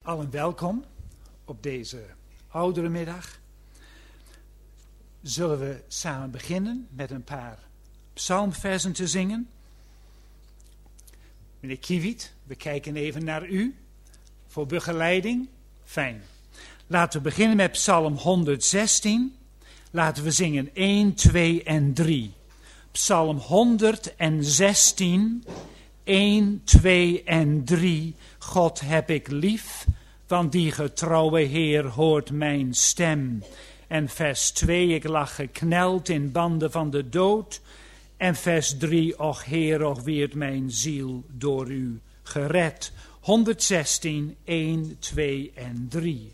Allen welkom op deze oudere middag. Zullen we samen beginnen met een paar psalmversen te zingen? Meneer Kiewiet, we kijken even naar u voor begeleiding. Fijn. Laten we beginnen met Psalm 116. Laten we zingen 1, 2 en 3. Psalm 116, 1, 2 en 3. God heb ik lief, want die getrouwe Heer hoort mijn stem. En vers 2, ik lag gekneld in banden van de dood. En vers 3, och Heer, och weert mijn ziel door u gered. 116, 1, 2 en 3.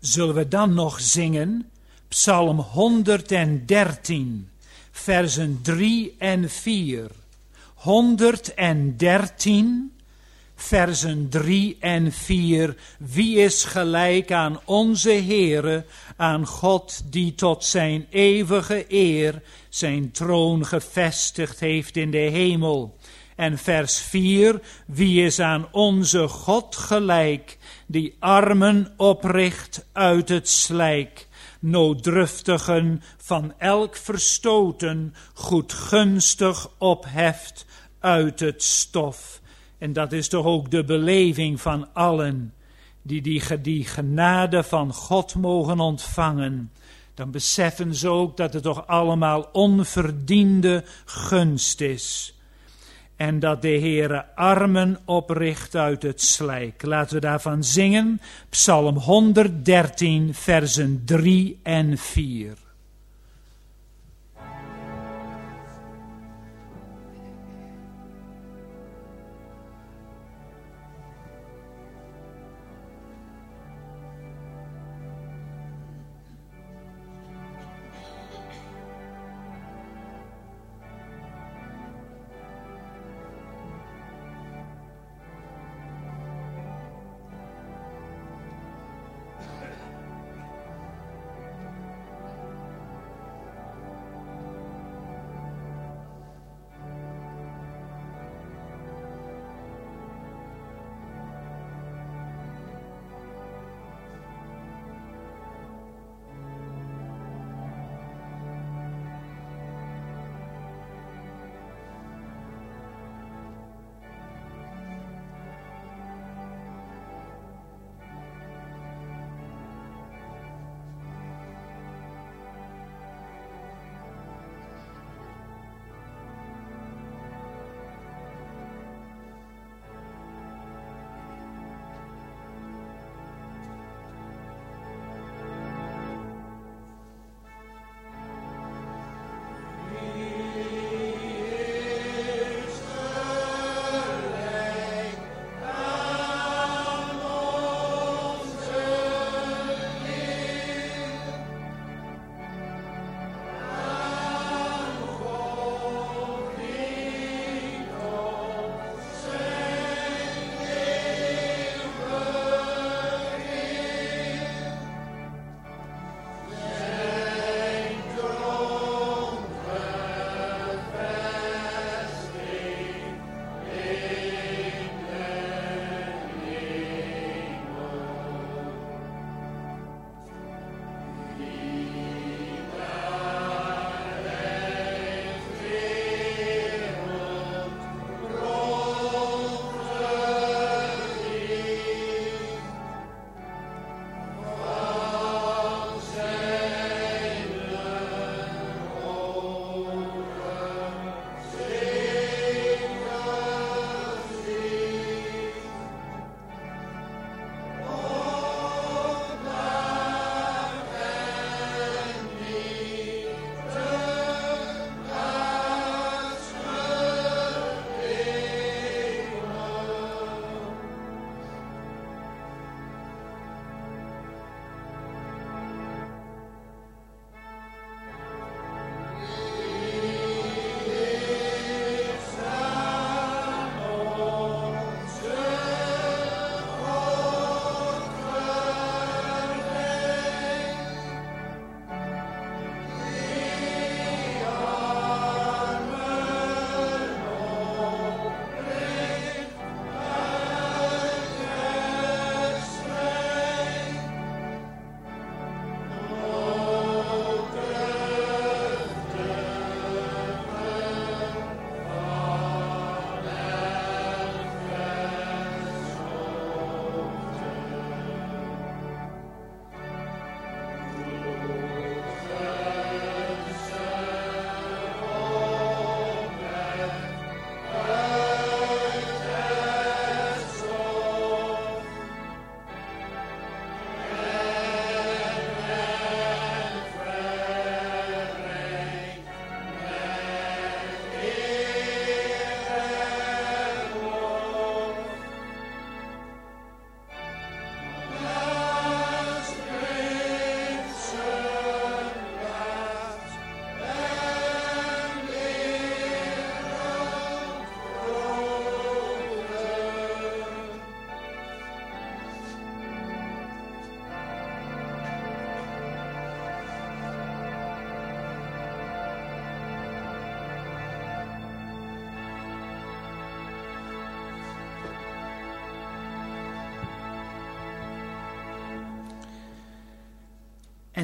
Zullen we dan nog zingen? Psalm 113, versen 3 en 4. 113, versen 3 en 4. Wie is gelijk aan onze Heere, aan God die tot zijn eeuwige eer zijn troon gevestigd heeft in de hemel. En vers 4, wie is aan onze God gelijk, die armen opricht uit het slijk, nooddruftigen van elk verstoten, goedgunstig opheft uit het stof. En dat is toch ook de beleving van allen die genade van God mogen ontvangen. Dan beseffen ze ook dat het toch allemaal onverdiende gunst is. En dat de Heere armen opricht uit het slijk. Laten we daarvan zingen. Psalm 113, versen 3 en 4.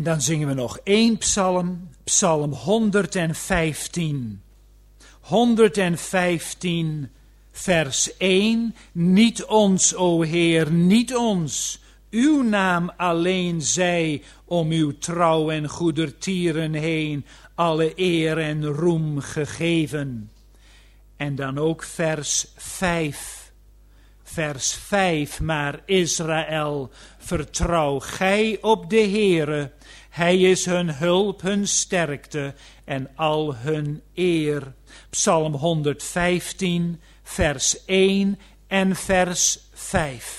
En dan zingen we nog 1 psalm, psalm 115. 115, vers 1. Niet ons, o Heer, niet ons. Uw naam alleen zij om uw trouw en goedertieren heen alle eer en roem gegeven. En dan ook vers 5. Vers 5, maar Israël, vertrouw gij op de Heere. Hij is hun hulp, hun sterkte en al hun eer. Psalm 115, vers 1 en vers 5.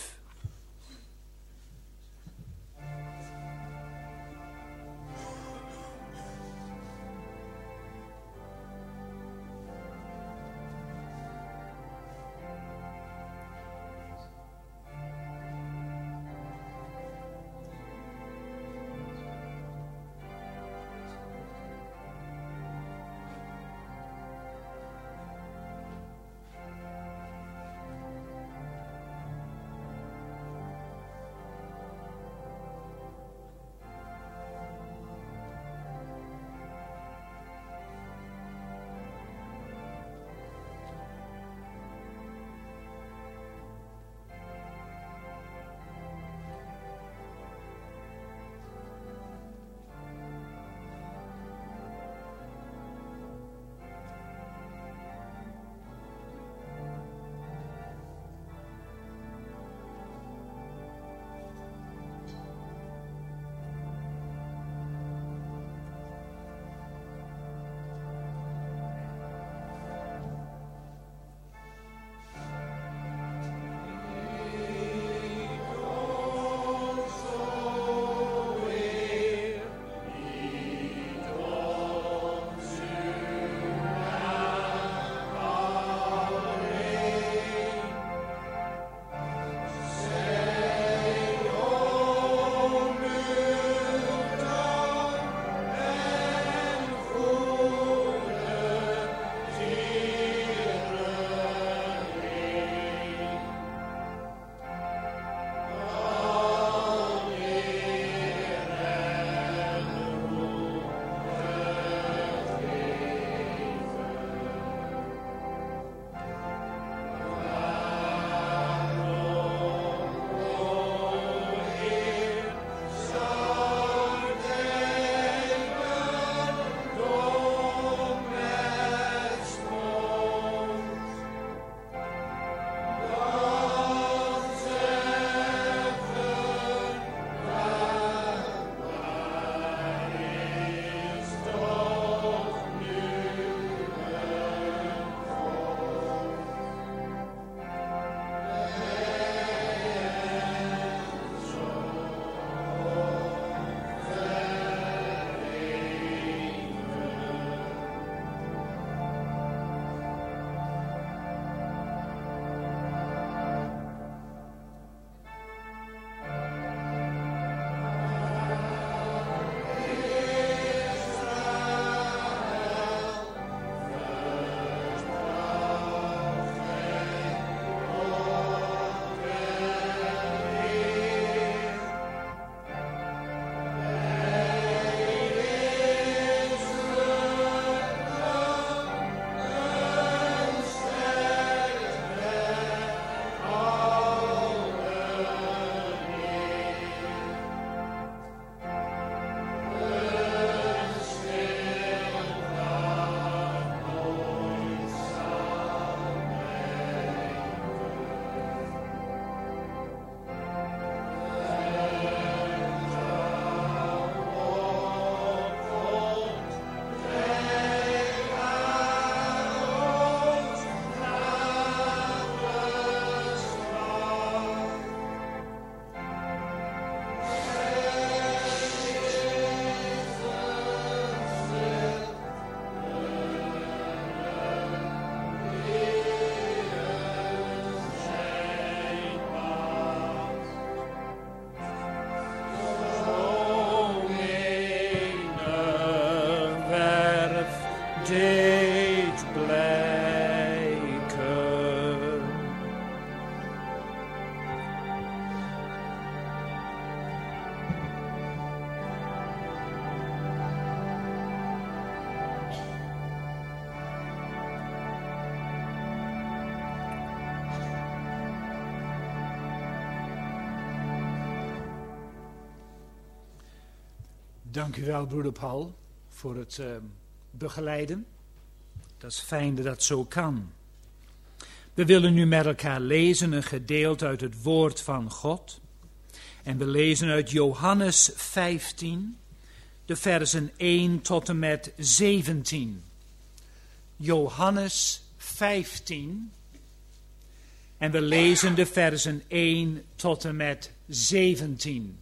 Dank u wel, broeder Paul, voor het begeleiden. Dat is fijn dat dat zo kan. We willen nu met elkaar lezen een gedeelte uit het woord van God. En we lezen uit Johannes 15, de versen 1 tot en met 17. Johannes 15, en we lezen de versen 1 tot en met 17.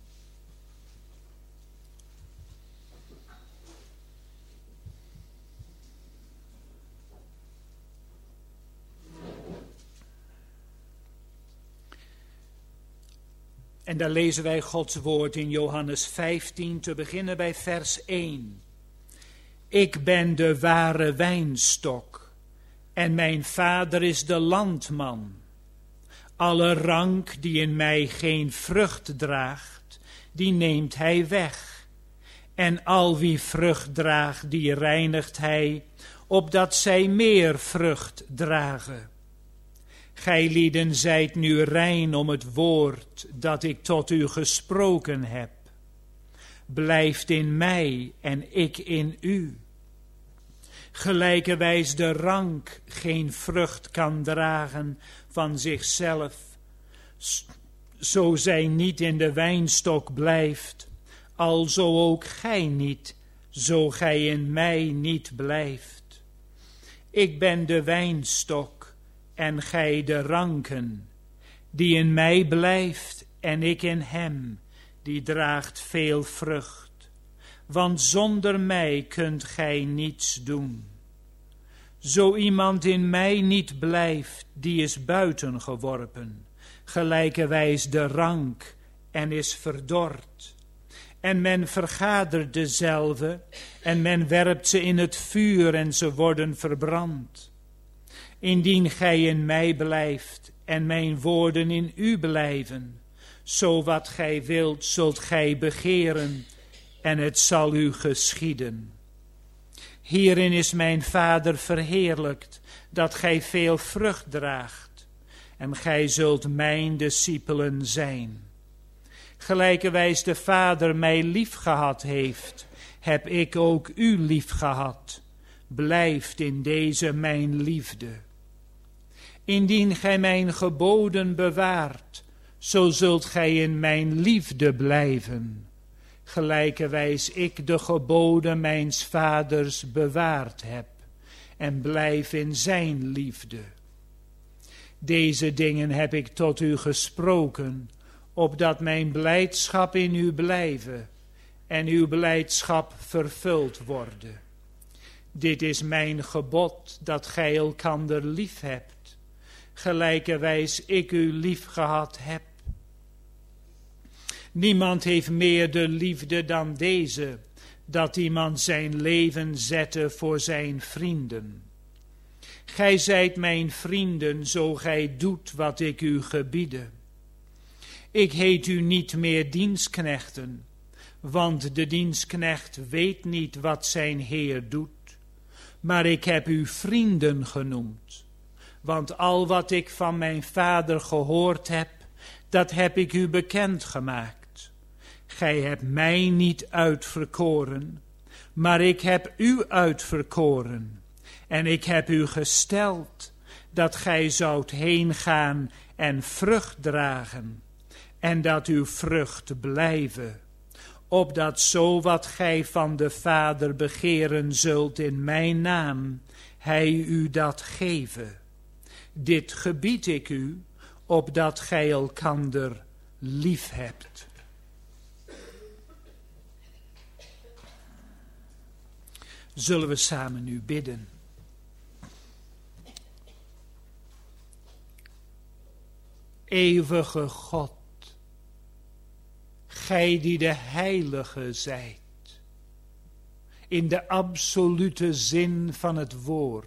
En daar lezen wij Gods woord in Johannes 15, te beginnen bij vers 1. Ik ben de ware wijnstok en mijn vader is de landman. Alle rank die in mij geen vrucht draagt, die neemt hij weg. En al wie vrucht draagt, die reinigt hij, opdat zij meer vrucht dragen. Gijlieden zijt nu rein om het woord dat ik tot u gesproken heb. Blijft in mij en ik in u. Gelijkerwijs de rank geen vrucht kan dragen van zichzelf, zo zij niet in de wijnstok blijft, alzo ook gij niet, zo gij in mij niet blijft. Ik ben de wijnstok en gij de ranken, die in mij blijft en ik in hem, die draagt veel vrucht. Want zonder mij kunt gij niets doen. Zo iemand in mij niet blijft, die is buiten geworpen, gelijkerwijs de rank en is verdord. En men vergadert dezelve en men werpt ze in het vuur en ze worden verbrand. Indien gij in mij blijft en mijn woorden in u blijven, zo wat gij wilt zult gij begeren en het zal u geschieden. Hierin is mijn Vader verheerlijkt, dat gij veel vrucht draagt, en gij zult mijn discipelen zijn. Gelijkerwijs de Vader mij liefgehad heeft, heb ik ook u liefgehad. Blijft in deze mijn liefde. Indien gij mijn geboden bewaart, zo zult gij in mijn liefde blijven. Gelijkerwijs ik de geboden mijns vaders bewaard heb en blijf in zijn liefde. Deze dingen heb ik tot u gesproken, opdat mijn blijdschap in u blijve en uw blijdschap vervuld worden. Dit is mijn gebod, dat gij elkander lief hebt, gelijkerwijs ik u lief gehad heb. Niemand heeft meer de liefde dan deze, dat iemand zijn leven zette voor zijn vrienden. Gij zijt mijn vrienden, zo gij doet wat ik u gebiede. Ik heet u niet meer dienstknechten, want de dienstknecht weet niet wat zijn Heer doet. Maar ik heb u vrienden genoemd, want al wat ik van mijn Vader gehoord heb, dat heb ik u bekendgemaakt. Gij hebt mij niet uitverkoren, maar ik heb u uitverkoren. En ik heb u gesteld, dat gij zoudt heen gaan en vrucht dragen, en dat uw vrucht blijve, opdat zo wat gij van de Vader begeren zult in mijn naam, hij u dat geven. Dit gebied ik u, opdat gij elkander lief hebt. Zullen we samen nu bidden? Eeuwige God, gij die de heilige zijt, in de absolute zin van het woord.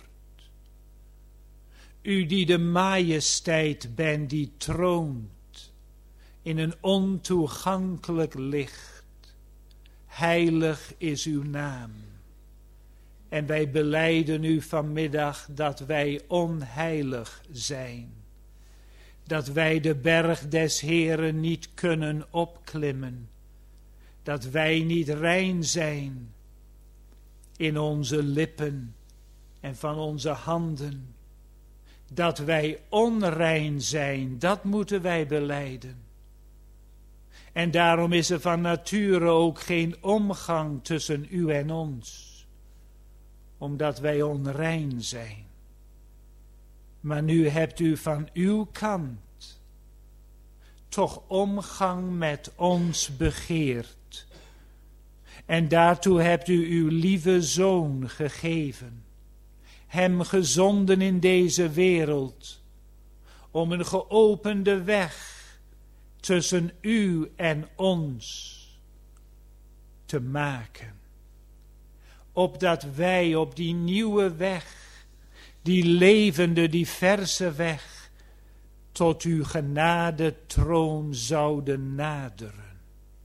U die de majesteit bent die troont in een ontoegankelijk licht. Heilig is uw naam. En wij belijden u vanmiddag dat wij onheilig zijn. Dat wij de berg des Heeren niet kunnen opklimmen. dat wij niet rein zijn in onze lippen en van onze handen. Dat wij onrein zijn, dat moeten wij belijden. En daarom is er van nature ook geen omgang tussen u en ons, omdat wij onrein zijn. Maar nu hebt u van uw kant toch omgang met ons begeerd. En daartoe hebt u uw lieve Zoon gegeven, hem gezonden in deze wereld, om een geopende weg tussen u en ons te maken. Opdat wij op die nieuwe weg, die levende, die verse weg, tot uw genadetroon zouden naderen.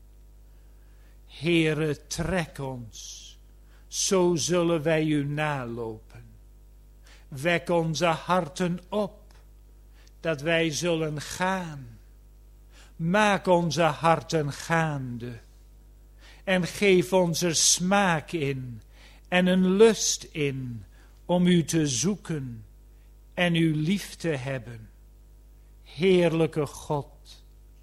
Heere, trek ons, zo zullen wij u nalopen. Wek onze harten op, dat wij zullen gaan. Maak onze harten gaande en geef ons er smaak in en een lust in om u te zoeken en u lief te hebben. Heerlijke God,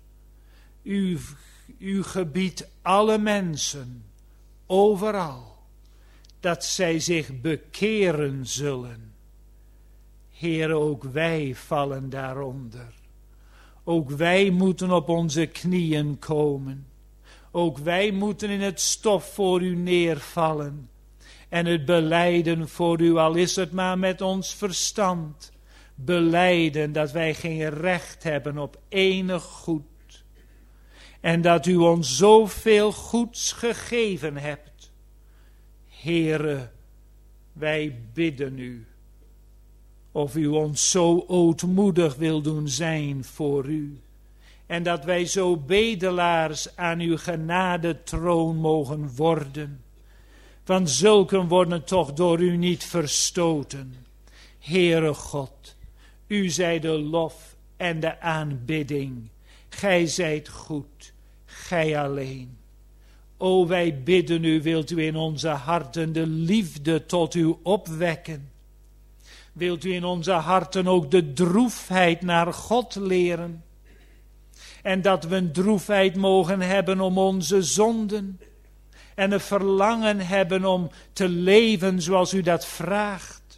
u gebiedt alle mensen, overal, dat zij zich bekeren zullen. Heer, ook wij vallen daaronder. Ook wij moeten op onze knieën komen. Ook wij moeten in het stof voor u neervallen. En het belijden voor u, al is het maar met ons verstand. Belijden dat wij geen recht hebben op enig goed. En dat u ons zoveel goeds gegeven hebt. Heere, wij bidden u. Of u ons zo ootmoedig wil doen zijn voor u. En dat wij zo bedelaars aan uw genadetroon mogen worden. Want zulken worden toch door u niet verstoten. Heere God, u zij de lof en de aanbidding. Gij zijt goed, gij alleen. O, wij bidden u, wilt u in onze harten de liefde tot u opwekken. Wilt u in onze harten ook de droefheid naar God leren. En dat we een droefheid mogen hebben om onze zonden. En een verlangen hebben om te leven zoals u dat vraagt.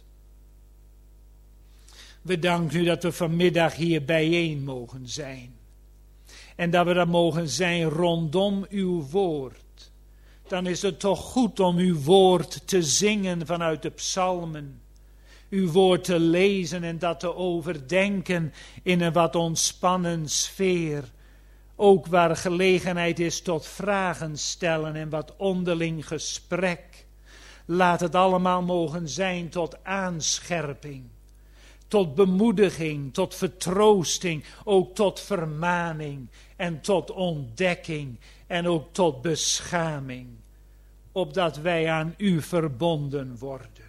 We danken u dat we vanmiddag hier bijeen mogen zijn. En dat we dat mogen zijn rondom uw woord. Dan is het toch goed om uw woord te zingen vanuit de psalmen. Uw woord te lezen en dat te overdenken in een wat ontspannen sfeer. Ook waar gelegenheid is tot vragen stellen en wat onderling gesprek. Laat het allemaal mogen zijn tot aanscherping, tot bemoediging, tot vertroosting, ook tot vermaning en tot ontdekking en ook tot beschaming. Opdat wij aan u verbonden worden.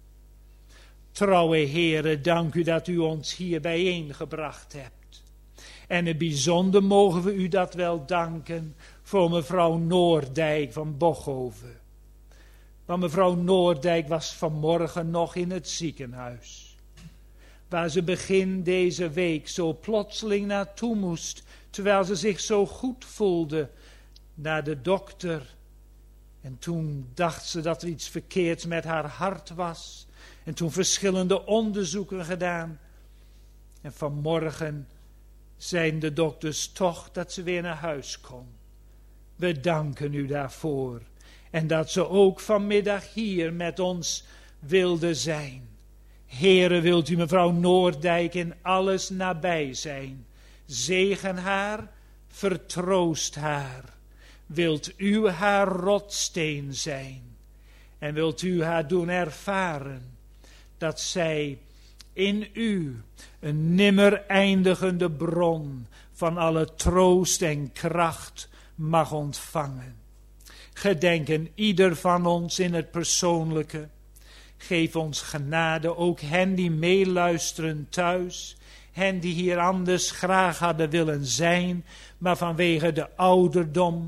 Trouwe Heere, dank u dat u ons hier bijeengebracht hebt. En in het bijzonder mogen we u dat wel danken voor mevrouw Noordijk van Bochhoven. Want mevrouw Noordijk was vanmorgen nog in het ziekenhuis. Waar ze begin deze week zo plotseling naartoe moest, terwijl ze zich zo goed voelde, naar de dokter. En toen dacht ze dat er iets verkeerds met haar hart was. En toen verschillende onderzoeken gedaan. En vanmorgen zijn de dokters toch dat ze weer naar huis kon. We danken u daarvoor. En dat ze ook vanmiddag hier met ons wilde zijn. Heere, wilt u mevrouw Noordijk in alles nabij zijn. Zegen haar, vertroost haar. Wilt u haar rotsteen zijn. En wilt u haar doen ervaren dat zij in u een nimmer eindigende bron van alle troost en kracht mag ontvangen. Gedenken ieder van ons in het persoonlijke. Geef ons genade, ook hen die meeluisteren thuis. Hen die hier anders graag hadden willen zijn, maar vanwege de ouderdom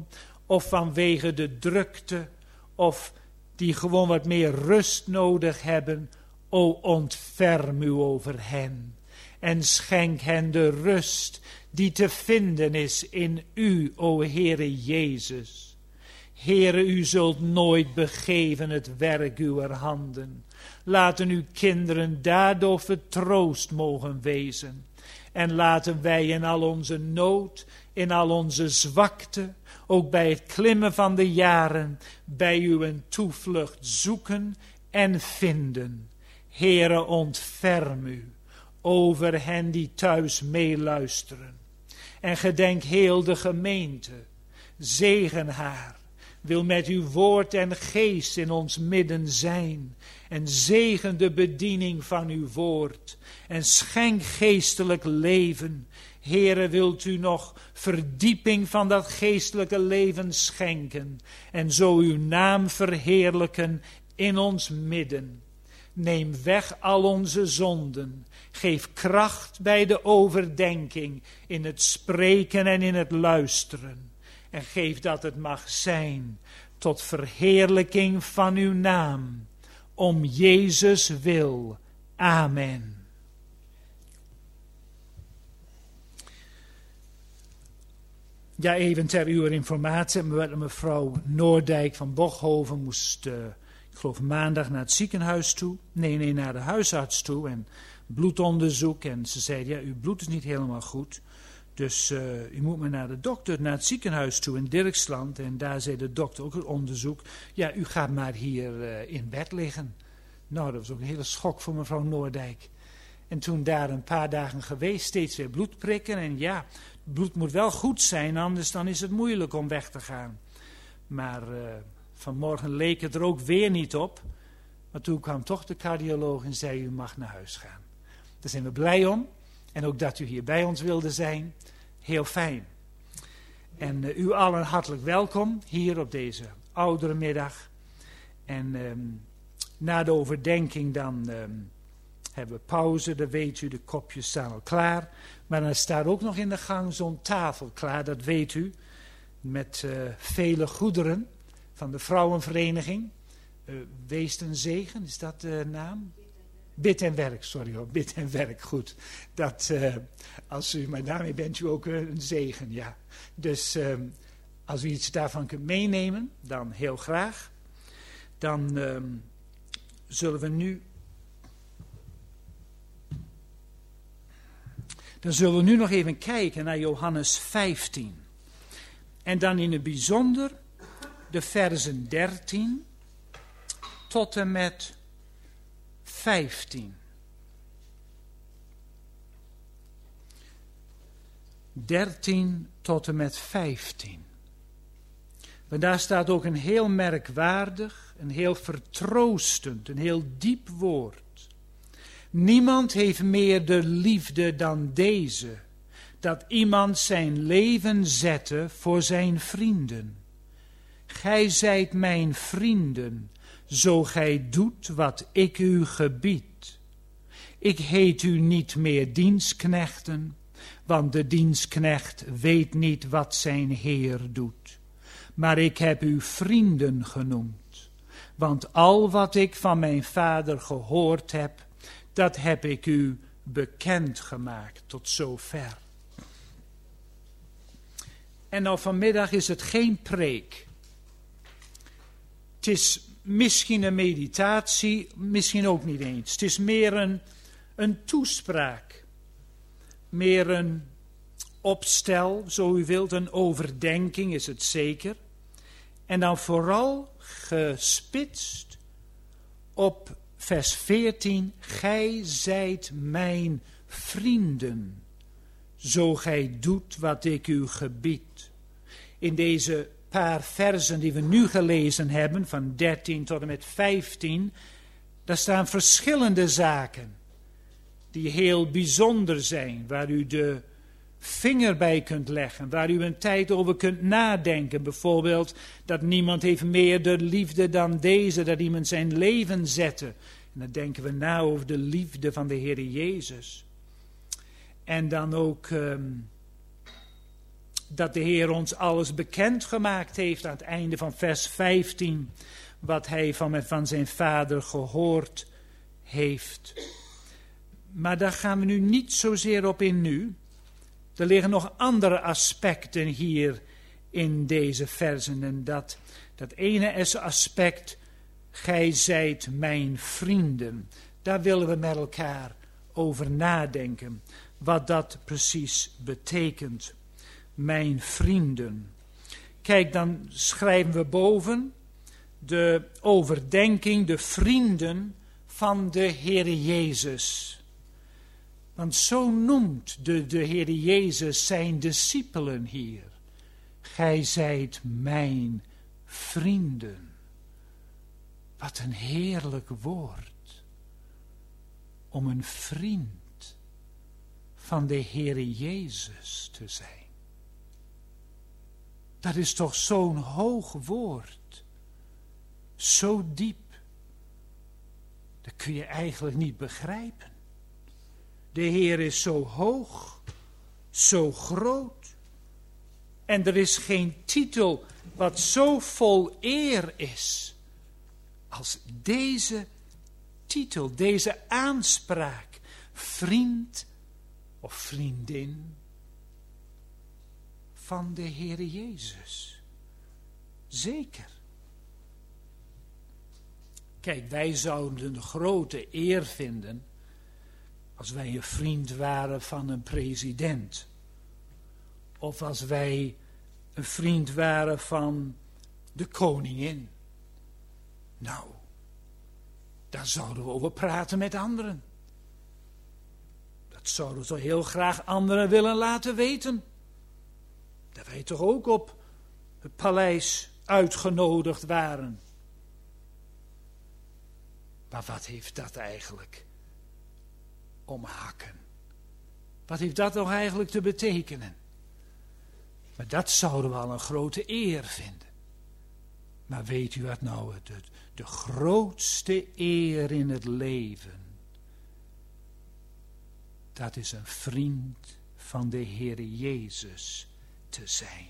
of vanwege de drukte, of die gewoon wat meer rust nodig hebben. O, ontferm u over hen en schenk hen de rust die te vinden is in u, o Heere Jezus. Heere, u zult nooit begeven het werk uwer handen. Laten uw kinderen daardoor vertroost mogen wezen. En laten wij in al onze nood, in al onze zwakte, ook bij het klimmen van de jaren, bij u een toevlucht zoeken en vinden. Heere, ontferm u over hen die thuis meeluisteren. En gedenk heel de gemeente, zegen haar. Wil met uw woord en geest in ons midden zijn. En zegen de bediening van uw woord. En schenk geestelijk leven. Heere, wilt u nog verdieping van dat geestelijke leven schenken. En zo uw naam verheerlijken in ons midden. Neem weg al onze zonden. Geef kracht bij de overdenking, in het spreken en in het luisteren. En geef dat het mag zijn tot verheerlijking van uw naam. Om Jezus wil. Amen. Ja, even ter uw informatie. Mevrouw Noordijk van Bochhoven moest, ik geloof maandag naar het ziekenhuis toe. Nee, naar de huisarts toe. En bloedonderzoek. En ze zei, ja, uw bloed is niet helemaal goed. Dus u moet maar naar de dokter, naar het ziekenhuis toe in Dirksland. En daar zei de dokter ook het onderzoek. Ja, u gaat maar hier in bed liggen. Nou, dat was ook een hele schok voor mevrouw Noordijk. En toen daar een paar dagen geweest, steeds weer bloed prikken. En ja, het bloed moet wel goed zijn, anders dan is het moeilijk om weg te gaan. Maar vanmorgen leek het er ook weer niet op. Maar toen kwam toch de cardioloog en zei, u mag naar huis gaan. Daar zijn we blij om. En ook dat u hier bij ons wilde zijn. Heel fijn. En u allen hartelijk welkom hier op deze oudere middag. En na de overdenking dan hebben we pauze. Dan weet u, de kopjes staan al klaar. Maar dan staat ook nog in de gang zo'n tafel klaar, dat weet u. Met vele goederen van de vrouwenvereniging. Wees een zegen, is dat de naam? Bid en werk, sorry hoor, bid en werk, goed. Dat, maar daarmee bent u ook een zegen, ja. Dus als u iets daarvan kunt meenemen, dan heel graag. Dan zullen we nu nog even kijken naar Johannes 15. En dan in het bijzonder de versen 13 tot en met 15. 13 tot en met 15. Maar daar staat ook een heel merkwaardig, een heel vertroostend, een heel diep woord. Niemand heeft meer de liefde dan deze, dat iemand zijn leven zette voor zijn vrienden. Gij zijt mijn vrienden, zo gij doet wat ik u gebied. Ik heet u niet meer dienstknechten, want de dienstknecht weet niet wat zijn Heer doet. Maar ik heb u vrienden genoemd, want al wat ik van mijn Vader gehoord heb, dat heb ik u bekendgemaakt tot zover. En nou vanmiddag is het geen preek. Het is misschien een meditatie, misschien ook niet eens. Het is meer een toespraak. Meer een opstel, zo u wilt, een overdenking is het zeker. En dan vooral gespitst op vers 14. Gij zijt mijn vrienden, zo gij doet wat ik u gebied. In deze paar versen die we nu gelezen hebben, van 13 tot en met 15, daar staan verschillende zaken die heel bijzonder zijn, waar u de vinger bij kunt leggen, waar u een tijd over kunt nadenken. Bijvoorbeeld dat niemand heeft meer de liefde dan deze, dat iemand zijn leven zette. En dan denken we na over de liefde van de Heer Jezus. En dan ook dat de Heer ons alles bekendgemaakt heeft aan het einde van vers 15, wat hij van zijn Vader gehoord heeft. Maar daar gaan we nu niet zozeer op in nu. Er liggen nog andere aspecten hier in deze versen. En dat ene aspect, gij zijt mijn vrienden. Daar willen we met elkaar over nadenken. Wat dat precies betekent. Mijn vrienden. Kijk, dan schrijven we boven de overdenking, de vrienden van de Heere Jezus. Want zo noemt de Heere Jezus zijn discipelen hier. Gij zijt mijn vrienden. Wat een heerlijk woord. Om een vriend van de Heere Jezus te zijn. Dat is toch zo'n hoog woord. Zo diep. Dat kun je eigenlijk niet begrijpen. De Heer is zo hoog, zo groot. En er is geen titel wat zo vol eer is als deze titel, deze aanspraak. Vriend of vriendin van de Heere Jezus. Zeker. Kijk, wij zouden een grote eer vinden als wij een vriend waren van een president. Of als wij een vriend waren van de koningin. Nou, daar zouden we over praten met anderen. Dat zouden we toch heel graag anderen willen laten weten. Dat wij toch ook op het paleis uitgenodigd waren. Maar wat heeft dat eigenlijk om hakken? Wat heeft dat nog eigenlijk te betekenen? Maar dat zouden we al een grote eer vinden. Maar weet u wat nou de grootste eer in het leven? Dat is een vriend van de Heere Jezus te zijn.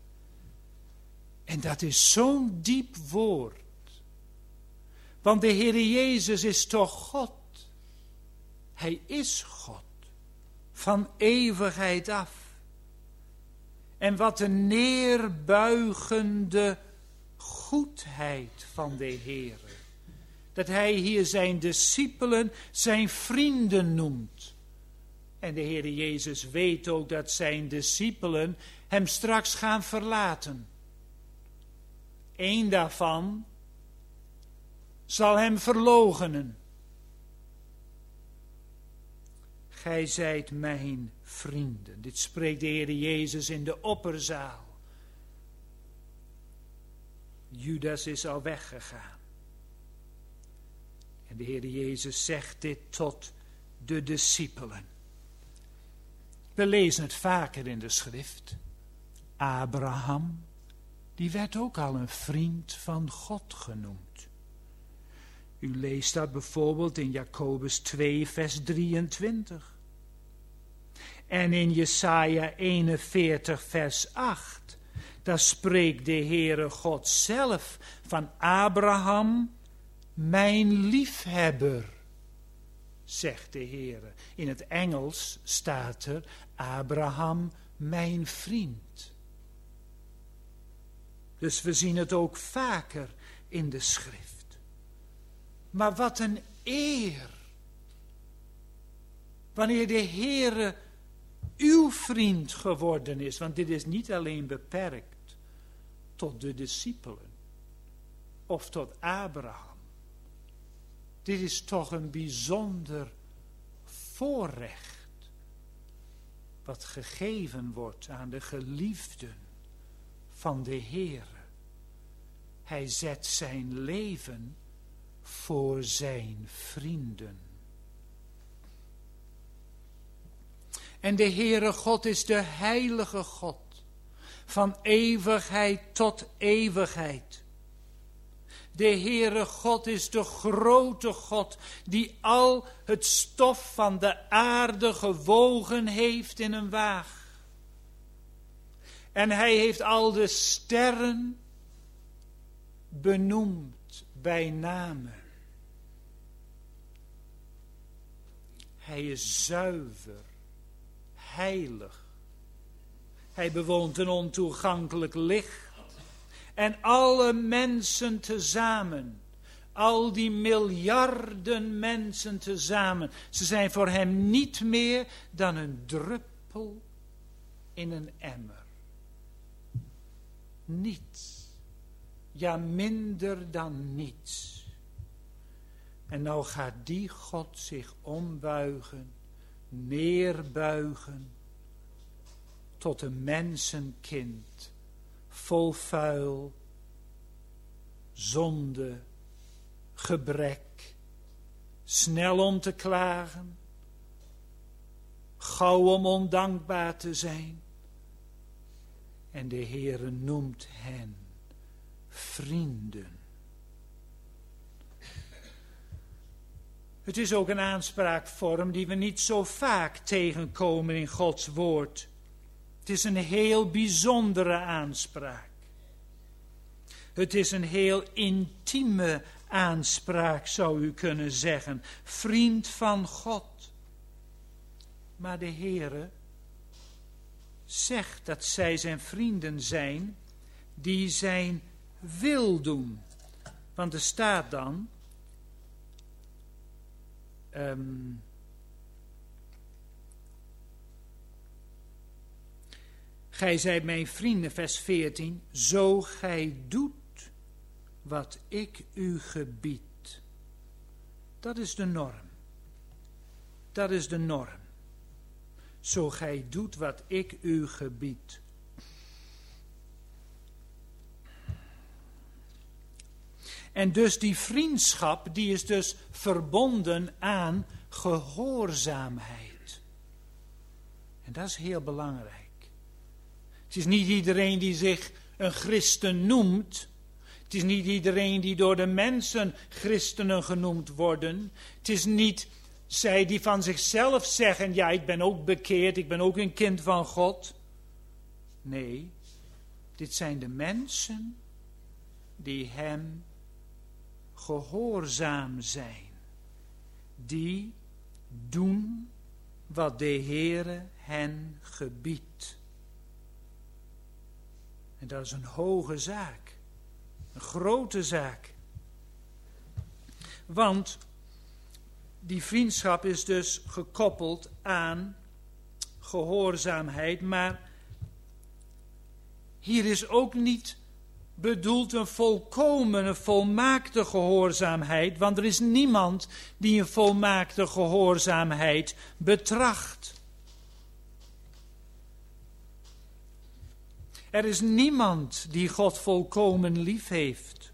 En dat is zo'n diep woord. Want de Heere Jezus is toch God. Hij is God. Van eeuwigheid af. En wat een neerbuigende goedheid van de Heere. Dat hij hier zijn discipelen zijn vrienden noemt. En de Heere Jezus weet ook dat zijn discipelen hem straks gaan verlaten. Eén daarvan zal hem verloochenen. Gij zijt mijn vrienden. Dit spreekt de Heere Jezus in de opperzaal. Judas is al weggegaan. En de Heere Jezus zegt dit tot de discipelen. We lezen het vaker in de schrift. Abraham, die werd ook al een vriend van God genoemd. U leest dat bijvoorbeeld in Jacobus 2 vers 23. En in Jesaja 41 vers 8. Daar spreekt de Heere God zelf van Abraham, mijn liefhebber, zegt de Heere. In het Engels staat er Abraham, mijn vriend. Dus we zien het ook vaker in de schrift. Maar wat een eer. Wanneer de Heere uw vriend geworden is. Want dit is niet alleen beperkt tot de discipelen. Of tot Abraham. Dit is toch een bijzonder voorrecht. Wat gegeven wordt aan de geliefden van de Heere. Hij zet zijn leven voor zijn vrienden. En de Heere God is de heilige God, van eeuwigheid tot eeuwigheid. De Heere God is de grote God, die al het stof van de aarde gewogen heeft in een waag. En hij heeft al de sterren benoemd bij name. Hij is zuiver, heilig. Hij bewoont een ontoegankelijk licht. En alle mensen tezamen, al die miljarden mensen tezamen, ze zijn voor hem niet meer dan een druppel in een emmer. Niets. Ja, minder dan niets. En nou gaat die God zich ombuigen, neerbuigen, tot een mensenkind, vol vuil, zonde, gebrek, snel om te klagen, gauw om ondankbaar te zijn. En de Heere noemt hen vrienden. Het is ook een aanspraakvorm die we niet zo vaak tegenkomen in Gods woord. Het is een heel bijzondere aanspraak. Het is een heel intieme aanspraak, zou u kunnen zeggen. Vriend van God. Maar de Heere zegt dat zij zijn vrienden zijn die zijn wil doen. Want er staat dan... Gij zijt mijn vrienden, vers 14, zo gij doet wat ik u gebied. Dat is de norm. Dat is de norm. Zo gij doet wat ik u gebied. En dus die vriendschap, die is dus verbonden aan gehoorzaamheid. En dat is heel belangrijk. Het is niet iedereen die zich een christen noemt. Het is niet iedereen die door de mensen christenen genoemd worden. Het is niet zij die van zichzelf zeggen, ja, ik ben ook bekeerd, ik ben ook een kind van God. Nee, dit zijn de mensen die hem gehoorzaam zijn. Die doen wat de Heere hen gebiedt. En dat is een hoge zaak. Een grote zaak. Want die vriendschap is dus gekoppeld aan gehoorzaamheid. Maar hier is ook niet bedoeld een volkomen, een volmaakte gehoorzaamheid. Want er is niemand die een volmaakte gehoorzaamheid betracht. Er is niemand die God volkomen lief heeft.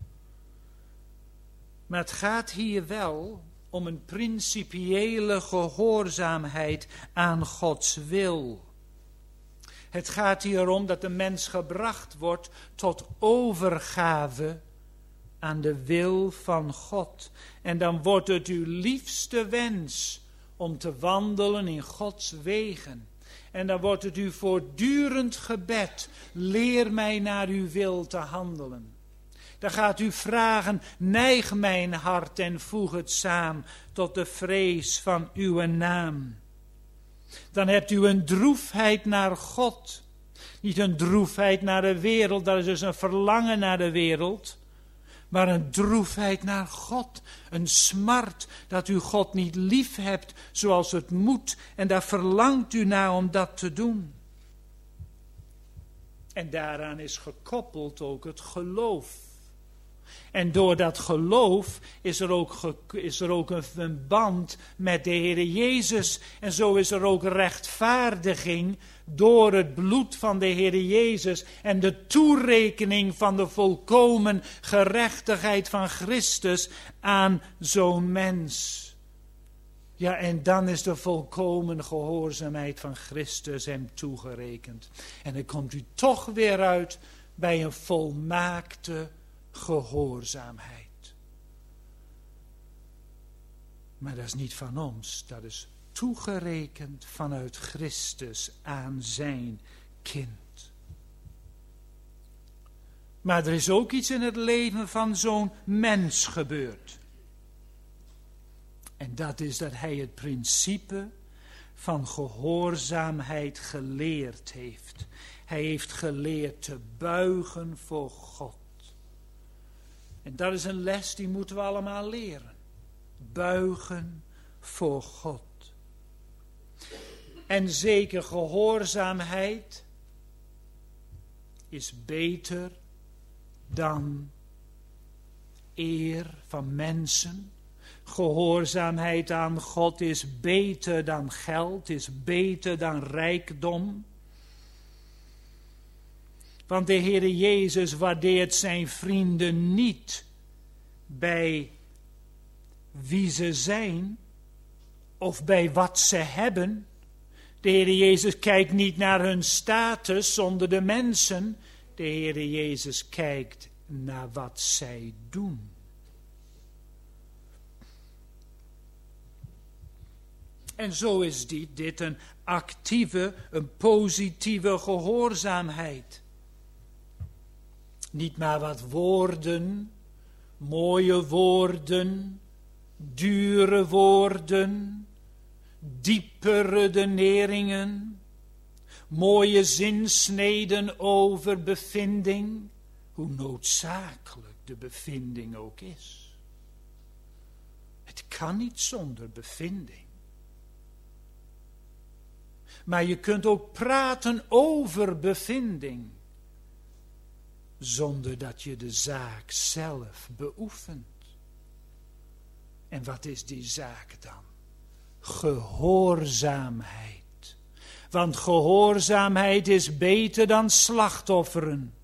Maar het gaat hier wel om een principiële gehoorzaamheid aan Gods wil. Het gaat hier om dat de mens gebracht wordt tot overgave aan de wil van God. En dan wordt het uw liefste wens om te wandelen in Gods wegen. En dan wordt het uw voortdurend gebed, leer mij naar uw wil te handelen. Dan gaat u vragen, neig mijn hart en voeg het samen tot de vrees van uw naam. Dan hebt u een droefheid naar God. Niet een droefheid naar de wereld, dat is dus een verlangen naar de wereld. Maar een droefheid naar God. Een smart dat u God niet lief hebt zoals het moet. En daar verlangt u naar om dat te doen. En daaraan is gekoppeld ook het geloof. En door dat geloof is er ook een band met de Heere Jezus. En zo is er ook rechtvaardiging door het bloed van de Heere Jezus. En de toerekening van de volkomen gerechtigheid van Christus aan zo'n mens. Ja, en dan is de volkomen gehoorzaamheid van Christus hem toegerekend. En dan komt u toch weer uit bij een volmaakte gehoorzaamheid. Maar dat is niet van ons, dat is toegerekend vanuit Christus aan zijn kind. Maar er is ook iets in het leven van zo'n mens gebeurd. En dat is dat hij het principe van gehoorzaamheid geleerd heeft. Hij heeft geleerd te buigen voor God. En dat is een les die moeten we allemaal leren. Buigen voor God. En zeker gehoorzaamheid is beter dan eer van mensen. Gehoorzaamheid aan God is beter dan geld, is beter dan rijkdom. Want de Heere Jezus waardeert zijn vrienden niet bij wie ze zijn of bij wat ze hebben. De Heere Jezus kijkt niet naar hun status onder de mensen. De Heere Jezus kijkt naar wat zij doen. En zo is dit een actieve, een positieve gehoorzaamheid. Niet maar wat woorden, mooie woorden, dure woorden, diepe redeneringen, mooie zinsneden over bevinding, hoe noodzakelijk de bevinding ook is. Het kan niet zonder bevinding. Maar je kunt ook praten over bevinding, zonder dat je de zaak zelf beoefent. En wat is die zaak dan? Gehoorzaamheid. Want gehoorzaamheid is beter dan slachtofferen.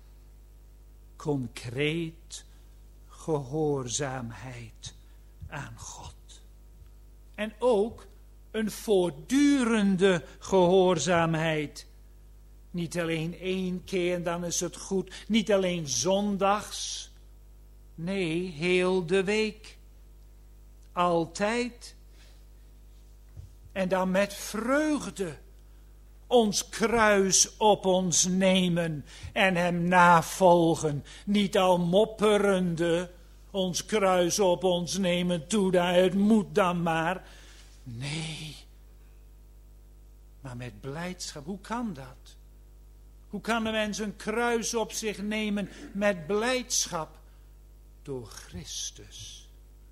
Concreet gehoorzaamheid aan God. En ook een voortdurende gehoorzaamheid. Niet alleen 1 keer en dan is het goed. Niet alleen zondags. Nee, heel de week. Altijd. En dan met vreugde ons kruis op ons nemen en hem navolgen. Niet al mopperende ons kruis op ons nemen. Toe daar, het moet dan maar. Nee. Maar met blijdschap. Hoe kan dat? Hoe kan een mens een kruis op zich nemen met blijdschap? Door Christus.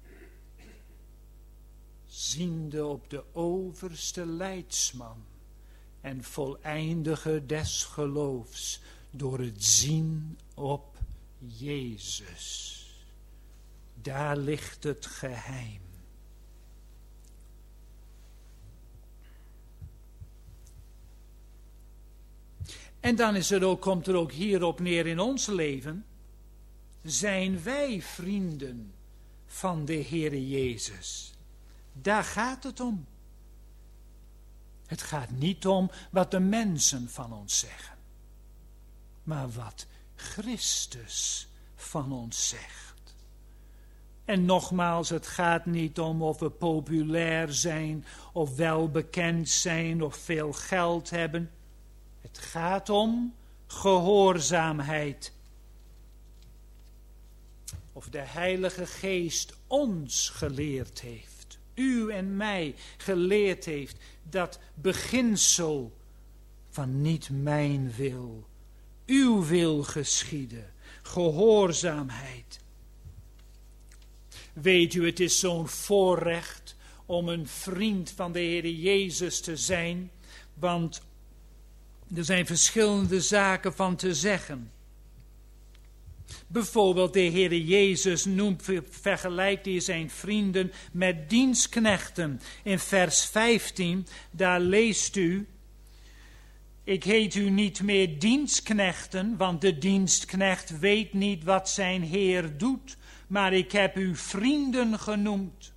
Ziende op de overste leidsman en voleindiger des geloofs, door het zien op Jezus. Daar ligt het geheim. En dan komt er ook hierop neer in ons leven. Zijn wij vrienden van de Heere Jezus? Daar gaat het om. Het gaat niet om wat de mensen van ons zeggen. Maar wat Christus van ons zegt. En nogmaals, het gaat niet om of we populair zijn, of welbekend zijn, of veel geld hebben. Het gaat om gehoorzaamheid. Of de Heilige Geest ons geleerd heeft, u en mij geleerd heeft, dat beginsel van niet mijn wil, uw wil geschieden, gehoorzaamheid. Weet u, het is zo'n voorrecht om een vriend van de Heere Jezus te zijn, want er zijn verschillende zaken van te zeggen. Bijvoorbeeld de Heere Jezus vergelijkt hij zijn vrienden met dienstknechten. In vers 15, daar leest u: ik heet u niet meer dienstknechten, want de dienstknecht weet niet wat zijn Heer doet, maar ik heb u vrienden genoemd.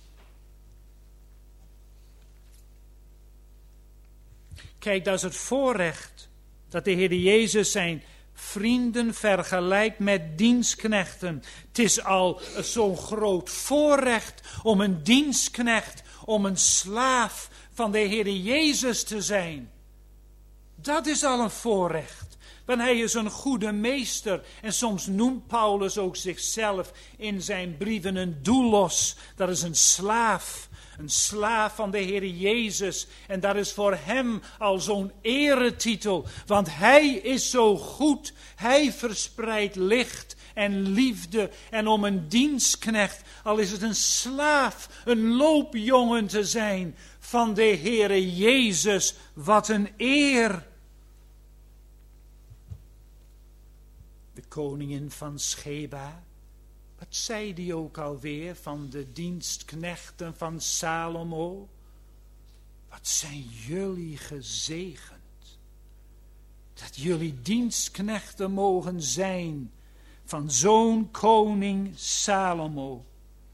Kijk, dat is het voorrecht dat de Heer Jezus zijn vrienden vergelijkt met dienstknechten. Het is al zo'n groot voorrecht om een dienstknecht, om een slaaf van de Heer Jezus te zijn. Dat is al een voorrecht. Want hij is een goede meester. En soms noemt Paulus ook zichzelf in zijn brieven een doulos. Dat is een slaaf. Een slaaf van de Heer Jezus. En dat is voor hem al zo'n eretitel. Want hij is zo goed. Hij verspreidt licht en liefde. En om een dienstknecht, al is het een slaaf, een loopjongen te zijn van de Heer Jezus. Wat een eer. De koningin van Sheba. Wat zei die ook alweer van de dienstknechten van Salomo? Wat zijn jullie gezegend. Dat jullie dienstknechten mogen zijn van zo'n koning Salomo.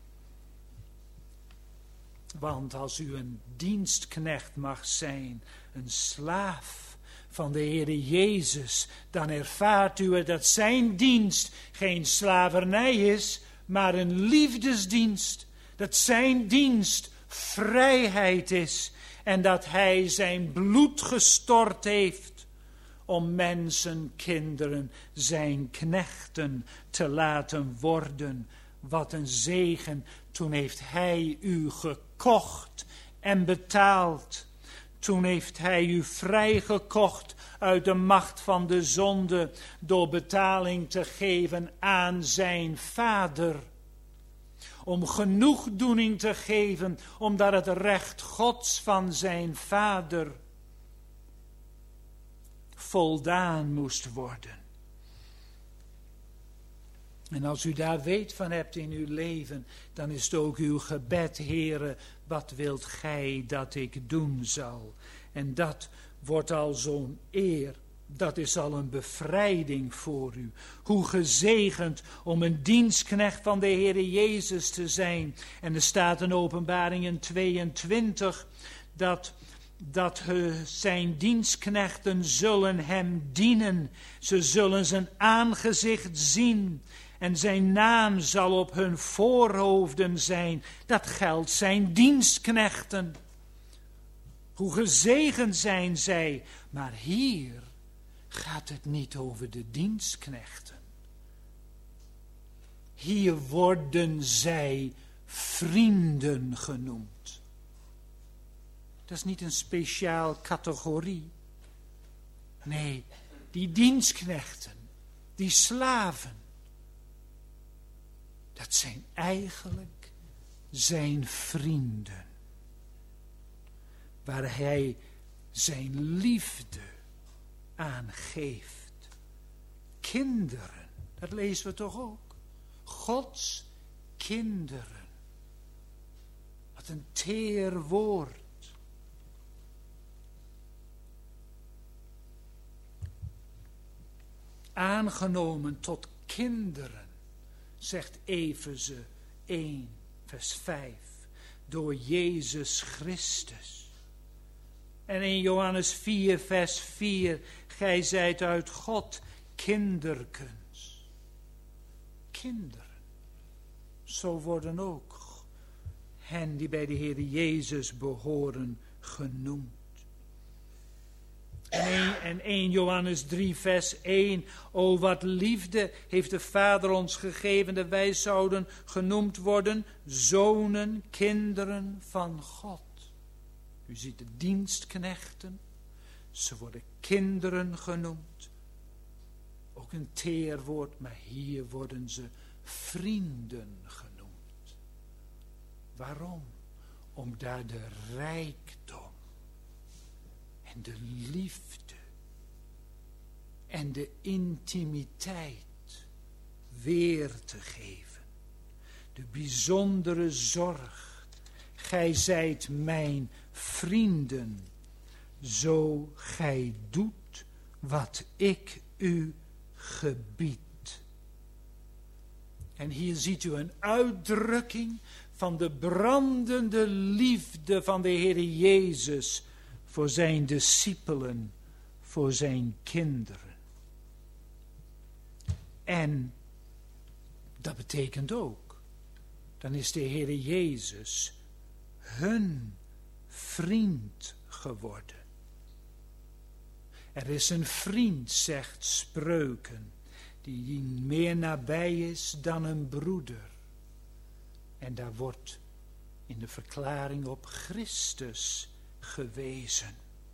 Want als u een dienstknecht mag zijn, een slaaf van de Heer Jezus, dan ervaart u dat zijn dienst geen slavernij is, maar een liefdesdienst. Dat zijn dienst vrijheid is en dat hij zijn bloed gestort heeft om mensen, kinderen, zijn knechten te laten worden. Wat een zegen. Toen heeft hij u gekocht en betaald. Toen heeft hij u vrijgekocht uit de macht van de zonde door betaling te geven aan zijn Vader. Om genoegdoening te geven, omdat het recht Gods van zijn Vader voldaan moest worden. En als u daar weet van hebt in uw leven, dan is het ook uw gebed, Heere, wat wilt gij dat ik doen zal? En dat wordt al zo'n eer, dat is al een bevrijding voor u. Hoe gezegend om een dienstknecht van de Heere Jezus te zijn. En er staat in Openbaringen 22 dat zijn dienstknechten zullen hem dienen. Ze zullen zijn aangezicht zien. En zijn naam zal op hun voorhoofden zijn. Dat geldt zijn dienstknechten. Hoe gezegend zijn zij. Maar hier gaat het niet over de dienstknechten. Hier worden zij vrienden genoemd. Dat is niet een speciaal categorie. Nee, die dienstknechten, die slaven, dat zijn eigenlijk zijn vrienden. Waar hij zijn liefde aan geeft. Kinderen, dat lezen we toch ook. Gods kinderen. Wat een teer woord. Aangenomen tot kinderen, zegt Efeze 1, vers 5, door Jezus Christus. En in Johannes 4, vers 4, gij zijt uit God kinderkens. Kinderen. Zo worden ook hen die bij de Heer Jezus behoren genoemd. En 1 Johannes 3 vers 1. O wat liefde heeft de Vader ons gegeven dat wij zouden genoemd worden zonen, kinderen van God. U ziet de dienstknechten. Ze worden kinderen genoemd. Ook een teer woord, maar hier worden ze vrienden genoemd. Waarom? Omdat de rijkdom en de liefde en de intimiteit weer te geven. De bijzondere zorg. Gij zijt mijn vrienden, zo gij doet wat ik u gebied. En hier ziet u een uitdrukking van de brandende liefde van de Heer Jezus voor zijn discipelen, voor zijn kinderen. En dat betekent ook, dan is de Heer Jezus hun vriend geworden. Er is een vriend, zegt Spreuken, die meer nabij is dan een broeder. En daar wordt in de verklaring op Christus gewezen.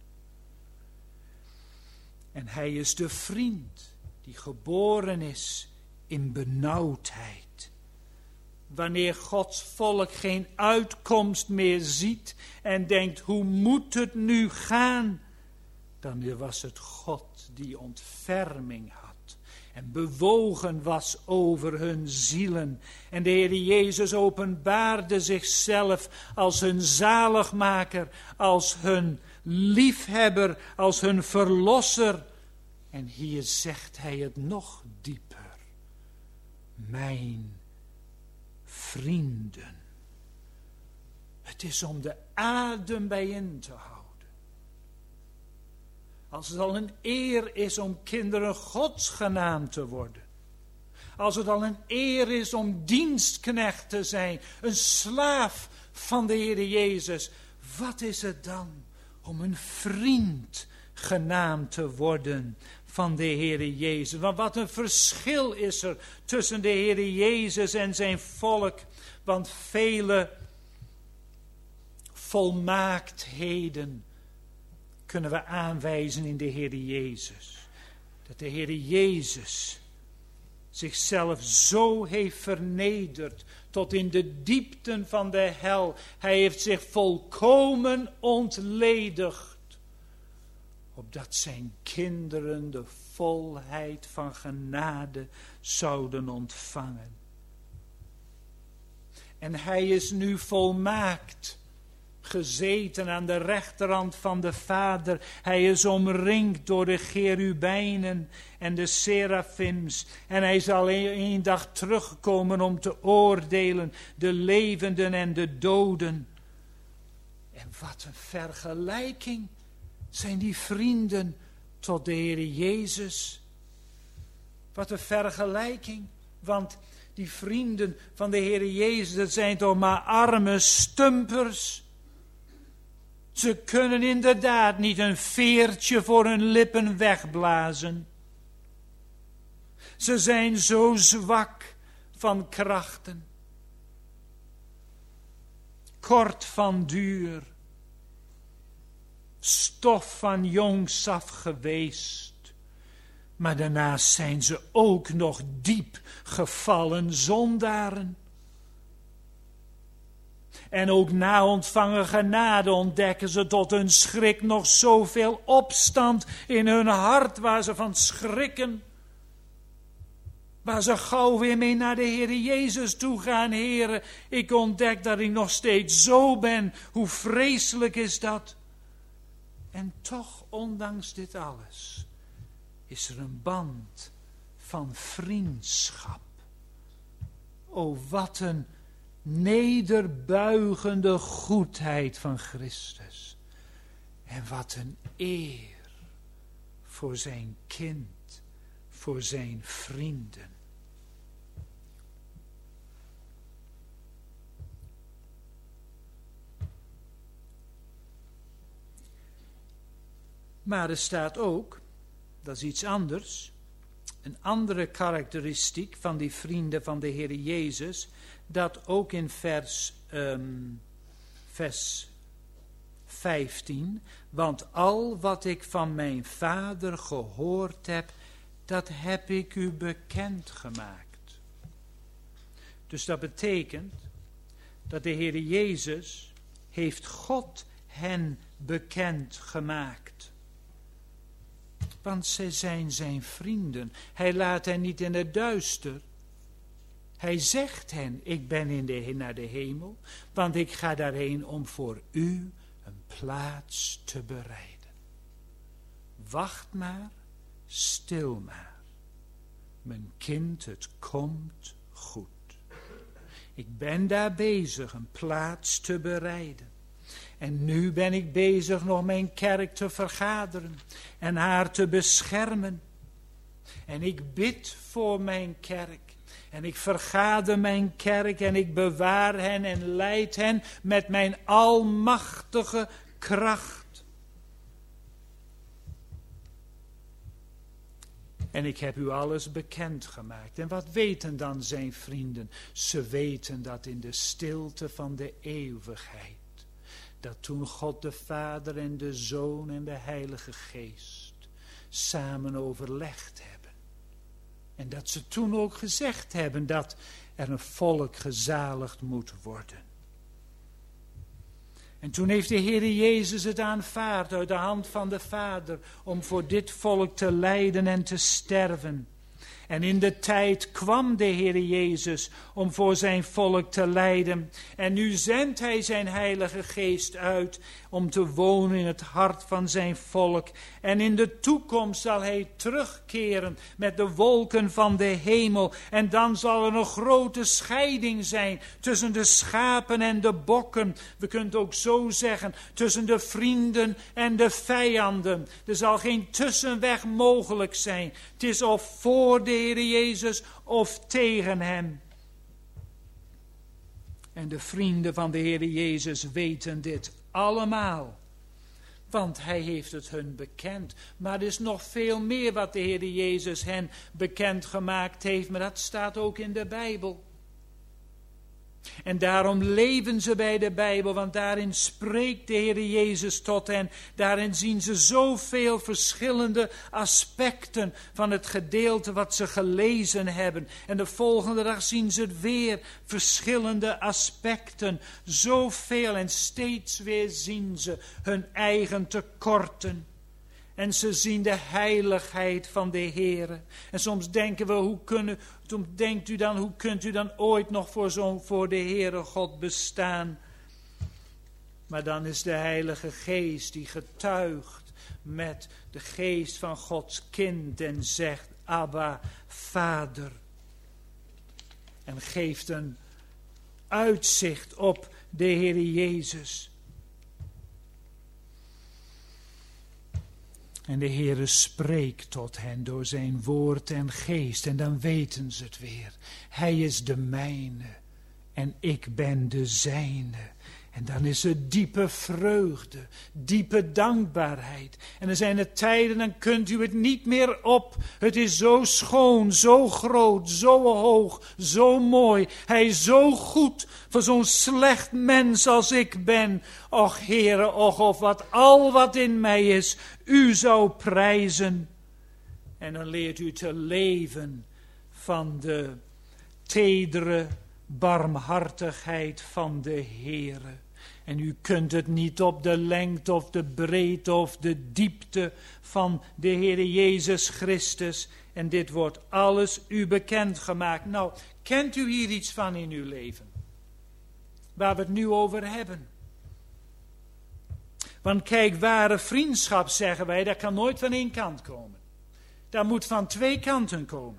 En hij is de vriend die geboren is in benauwdheid. Wanneer Gods volk geen uitkomst meer ziet en denkt, hoe moet het nu gaan? Dan was het God die ontferming had en bewogen was over hun zielen. En de Heer Jezus openbaarde zichzelf als hun zaligmaker, als hun liefhebber, als hun verlosser. En hier zegt hij het nog dieper. Mijn vrienden. Het is om de adem bijeen te houden. Als het al een eer is om kinderen Gods genaamd te worden. Als het al een eer is om dienstknecht te zijn. Een slaaf van de Heer Jezus. Wat is het dan om een vriend genaamd te worden van de Heer Jezus? Want wat een verschil is er tussen de Heer Jezus en zijn volk. Want vele volmaaktheden kunnen we aanwijzen in de Heer Jezus. Dat de Heer Jezus zichzelf zo heeft vernederd tot in de diepten van de hel. Hij heeft zich volkomen ontledigd, opdat zijn kinderen de volheid van genade zouden ontvangen. En hij is nu volmaakt gezeten aan de rechterhand van de Vader. Hij is omringd door de cherubijnen en de serafims. En hij zal een dag terugkomen om te oordelen de levenden en de doden. En wat een vergelijking zijn die vrienden tot de Heer Jezus. Wat een vergelijking, want die vrienden van de Heer Jezus, dat zijn toch maar arme stumpers. Ze kunnen inderdaad niet een veertje voor hun lippen wegblazen. Ze zijn zo zwak van krachten. Kort van duur. Stof van jongs af geweest. Maar daarnaast zijn ze ook nog diep gevallen zondaren. En ook na ontvangen genade ontdekken ze tot hun schrik nog zoveel opstand in hun hart waar ze van schrikken. Waar ze gauw weer mee naar de Heer Jezus toe gaan. Heere, ik ontdek dat ik nog steeds zo ben. Hoe vreselijk is dat? En toch, ondanks dit alles, is er een band van vriendschap. O, wat een nederbuigende goedheid van Christus. En wat een eer voor zijn kind, voor zijn vrienden. Maar er staat ook, dat is iets anders, een andere karakteristiek van die vrienden van de Heer Jezus, dat ook in vers 15, want al wat ik van mijn Vader gehoord heb, dat heb ik u bekendgemaakt. Dus dat betekent dat de Heer Jezus heeft God hen bekendgemaakt. Want zij zijn zijn vrienden. Hij laat hen niet in het duister. Hij zegt hen, ik ben naar de hemel, want ik ga daarheen om voor u een plaats te bereiden. Wacht maar, stil maar. Mijn kind, het komt goed. Ik ben daar bezig een plaats te bereiden. En nu ben ik bezig nog mijn kerk te vergaderen en haar te beschermen. En ik bid voor mijn kerk. En ik vergader mijn kerk en ik bewaar hen en leid hen met mijn almachtige kracht. En ik heb u alles bekendgemaakt. En wat weten dan zijn vrienden? Ze weten dat in de stilte van de eeuwigheid, dat toen God de Vader en de Zoon en de Heilige Geest samen overlegd hebben. En dat ze toen ook gezegd hebben dat er een volk gezaligd moet worden. En toen heeft de Heere Jezus het aanvaard uit de hand van de Vader om voor dit volk te lijden en te sterven. En in de tijd kwam de Heere Jezus om voor zijn volk te lijden. En nu zendt hij zijn Heilige Geest uit om te wonen in het hart van zijn volk. En in de toekomst zal hij terugkeren met de wolken van de hemel. En dan zal er een grote scheiding zijn tussen de schapen en de bokken. We kunnen het ook zo zeggen, tussen de vrienden en de vijanden. Er zal geen tussenweg mogelijk zijn. Het is of voor de Heere Jezus of tegen hem. En de vrienden van de Heere Jezus weten dit allemaal. Want hij heeft het hun bekend. Maar er is nog veel meer wat de Heere Jezus hen bekend gemaakt heeft. Maar dat staat ook in de Bijbel. En daarom leven ze bij de Bijbel, want daarin spreekt de Heer Jezus tot hen. Daarin zien ze zoveel verschillende aspecten van het gedeelte wat ze gelezen hebben. En de volgende dag zien ze weer verschillende aspecten. Zoveel en steeds weer zien ze hun eigen tekorten. En ze zien de heiligheid van de Heere. En soms denken we, hoe kunt u dan ooit nog voor de Heere God bestaan? Maar dan is de Heilige Geest die getuigt met de geest van Gods kind en zegt, Abba, Vader. En geeft een uitzicht op de Heere Jezus. En de Heere spreekt tot hen door zijn woord en geest. En dan weten ze het weer. Hij is de mijne en ik ben de zijne. En dan is er diepe vreugde, diepe dankbaarheid. En er zijn er tijden, dan kunt u het niet meer op. Het is zo schoon, zo groot, zo hoog, zo mooi. Hij is zo goed voor zo'n slecht mens als ik ben. Och Heere, och of wat in mij is, u zou prijzen. En dan leert u te leven van de tedere barmhartigheid van de Heere. En u kunt het niet op de lengte of de breedte of de diepte van de Heere Jezus Christus. En dit wordt alles u bekendgemaakt. Nou, kent u hier iets van in uw leven? Waar we het nu over hebben. Want kijk, ware vriendschap, zeggen wij, dat kan nooit van één kant komen. Dat moet van twee kanten komen.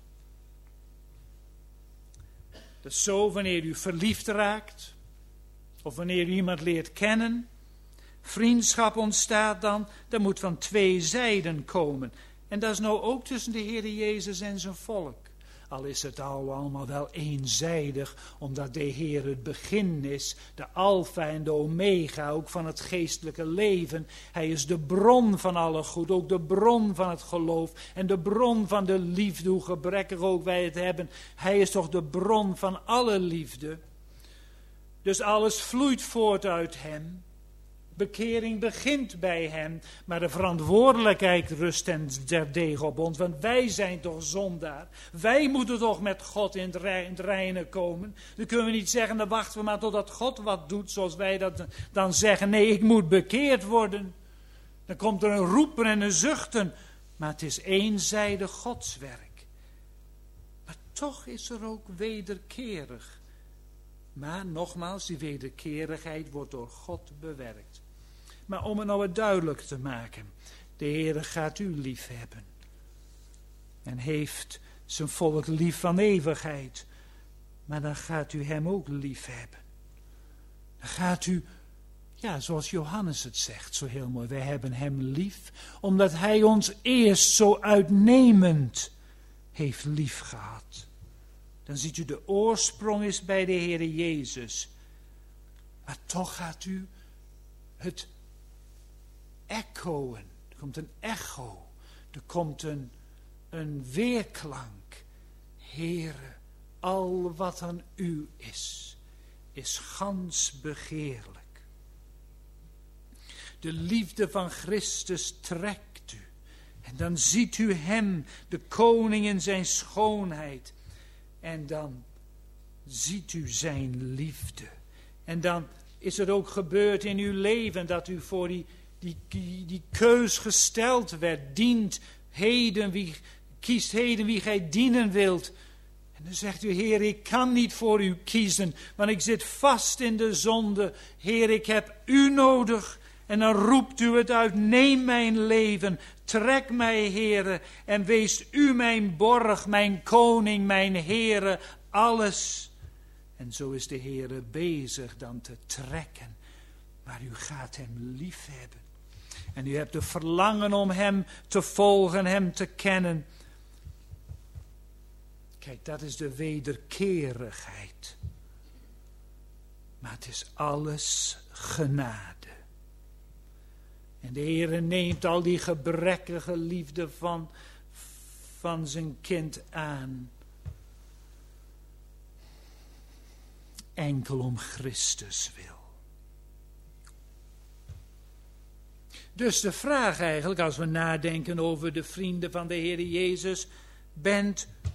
Dat is zo wanneer u verliefd raakt, of wanneer u iemand leert kennen. Vriendschap ontstaat dan, dat moet van twee zijden komen. En dat is nou ook tussen de Heere Jezus en zijn volk. Al is het allemaal wel eenzijdig, omdat de Heer het begin is, de alfa en de omega, ook van het geestelijke leven. Hij is de bron van alle goed, ook de bron van het geloof en de bron van de liefde, hoe gebrekkig ook wij het hebben. Hij is toch de bron van alle liefde. Dus alles vloeit voort uit hem. Bekering begint bij hem, maar de verantwoordelijkheid rust en terdege op ons, want wij zijn toch zondaar. Wij moeten toch met God in het reine komen. Dan kunnen we niet zeggen, dan wachten we maar totdat God wat doet, zoals wij dat dan zeggen. Nee, ik moet bekeerd worden. Dan komt er een roepen en een zuchten, maar het is eenzijdig Gods werk. Maar toch is er ook wederkerig. Maar nogmaals, die wederkerigheid wordt door God bewerkt. Maar om het nou wat duidelijk te maken. De Heere gaat u lief hebben. En heeft zijn volk lief van eeuwigheid. Maar dan gaat u hem ook lief hebben. Dan gaat u, ja, zoals Johannes het zegt, zo heel mooi. Wij hebben hem lief, omdat hij ons eerst zo uitnemend heeft lief gehad. Dan ziet u, de oorsprong is bij de Heere Jezus. Maar toch gaat u het echoen. Er komt een echo. Er komt een een weerklank. Heere, al wat aan u is gans begeerlijk. De liefde van Christus trekt u. En dan ziet u hem, de koning in zijn schoonheid. En dan ziet u zijn liefde. En dan is het ook gebeurd in uw leven dat u voor die keus gesteld werd. Kiest heden wie gij dienen wilt. En dan zegt u, Heer, ik kan niet voor u kiezen, want ik zit vast in de zonde. Heer, ik heb u nodig. En dan roept u het uit, neem mijn leven, trek mij, Heere, en wees u mijn borg, mijn koning, mijn Heere, alles. En zo is de Heere bezig dan te trekken, maar u gaat hem lief hebben. En u hebt de verlangen om hem te volgen, hem te kennen. Kijk, dat is de wederkerigheid. Maar het is alles genade. En de Heere neemt al die gebrekkige liefde van zijn kind aan. Enkel om Christus wil. Dus de vraag eigenlijk, als we nadenken over de vrienden van de Heer Jezus. Ben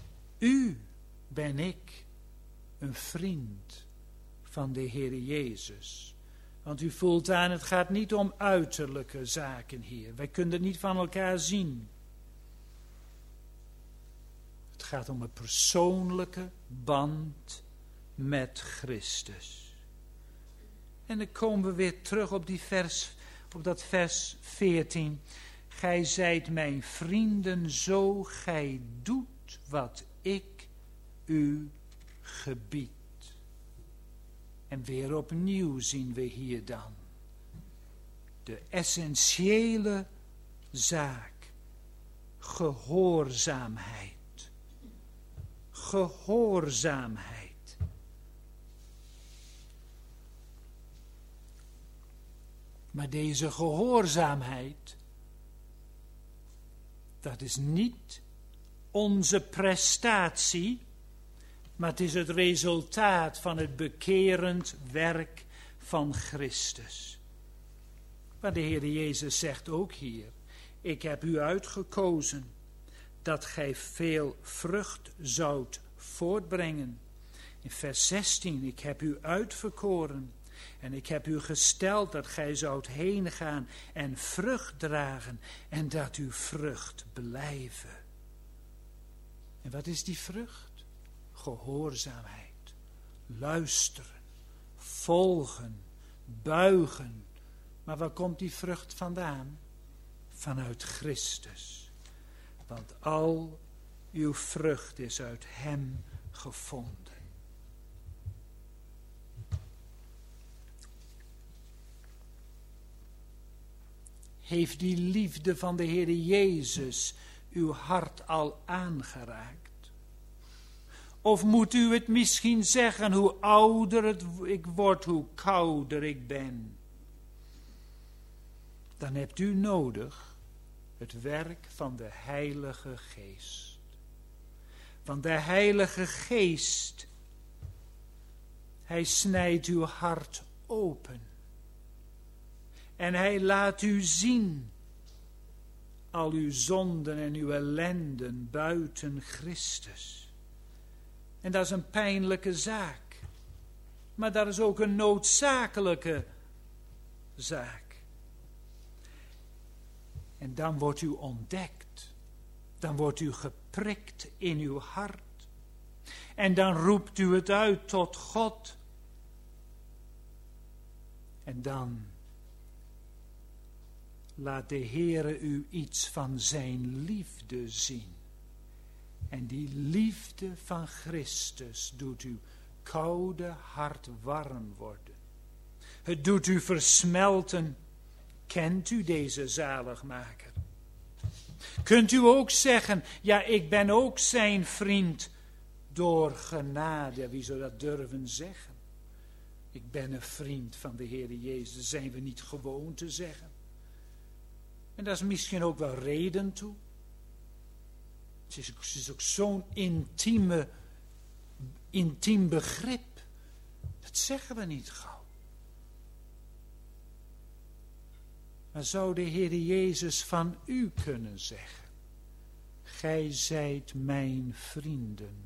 ik een vriend van de Heer Jezus? Want u voelt aan, het gaat niet om uiterlijke zaken hier. Wij kunnen het niet van elkaar zien. Het gaat om een persoonlijke band met Christus. En dan komen we weer terug op dat vers 14. Gij zijt mijn vrienden, zo gij doet wat ik u gebied. En weer opnieuw zien we hier dan de essentiële zaak. Gehoorzaamheid. Gehoorzaamheid. Maar deze gehoorzaamheid, dat is niet onze prestatie, maar het is het resultaat van het bekerend werk van Christus. Maar de Heer Jezus zegt ook hier, ik heb u uitgekozen, dat gij veel vrucht zoudt voortbrengen. In vers 16, ik heb u uitverkoren en ik heb u gesteld dat gij zoudt heen gaan en vrucht dragen en dat uw vrucht blijven. En wat is die vrucht? Gehoorzaamheid, luisteren, volgen, buigen. Maar waar komt die vrucht vandaan? Vanuit Christus. Want al uw vrucht is uit hem gevonden. Heeft die liefde van de Heer Jezus uw hart al aangeraakt? Of moet u het misschien zeggen, hoe ouder ik word, hoe kouder ik ben? Dan hebt u nodig het werk van de Heilige Geest. Want de Heilige Geest, hij snijdt uw hart open. En hij laat u zien al uw zonden en uw ellenden buiten Christus. En dat is een pijnlijke zaak. Maar dat is ook een noodzakelijke zaak. En dan wordt u ontdekt. Dan wordt u geprikt in uw hart. En dan roept u het uit tot God. En dan laat de Heere u iets van zijn liefde zien. En die liefde van Christus doet uw koude hart warm worden. Het doet u versmelten. Kent u deze zaligmaker? Kunt u ook zeggen, ja, ik ben ook zijn vriend door genade. Wie zou dat durven zeggen? Ik ben een vriend van de Heer Jezus. Dat zijn we niet gewoon te zeggen. En daar is misschien ook wel reden toe. Het is ook zo'n intiem begrip. Dat zeggen we niet gauw. Maar zou de Heer Jezus van u kunnen zeggen: gij zijt mijn vrienden,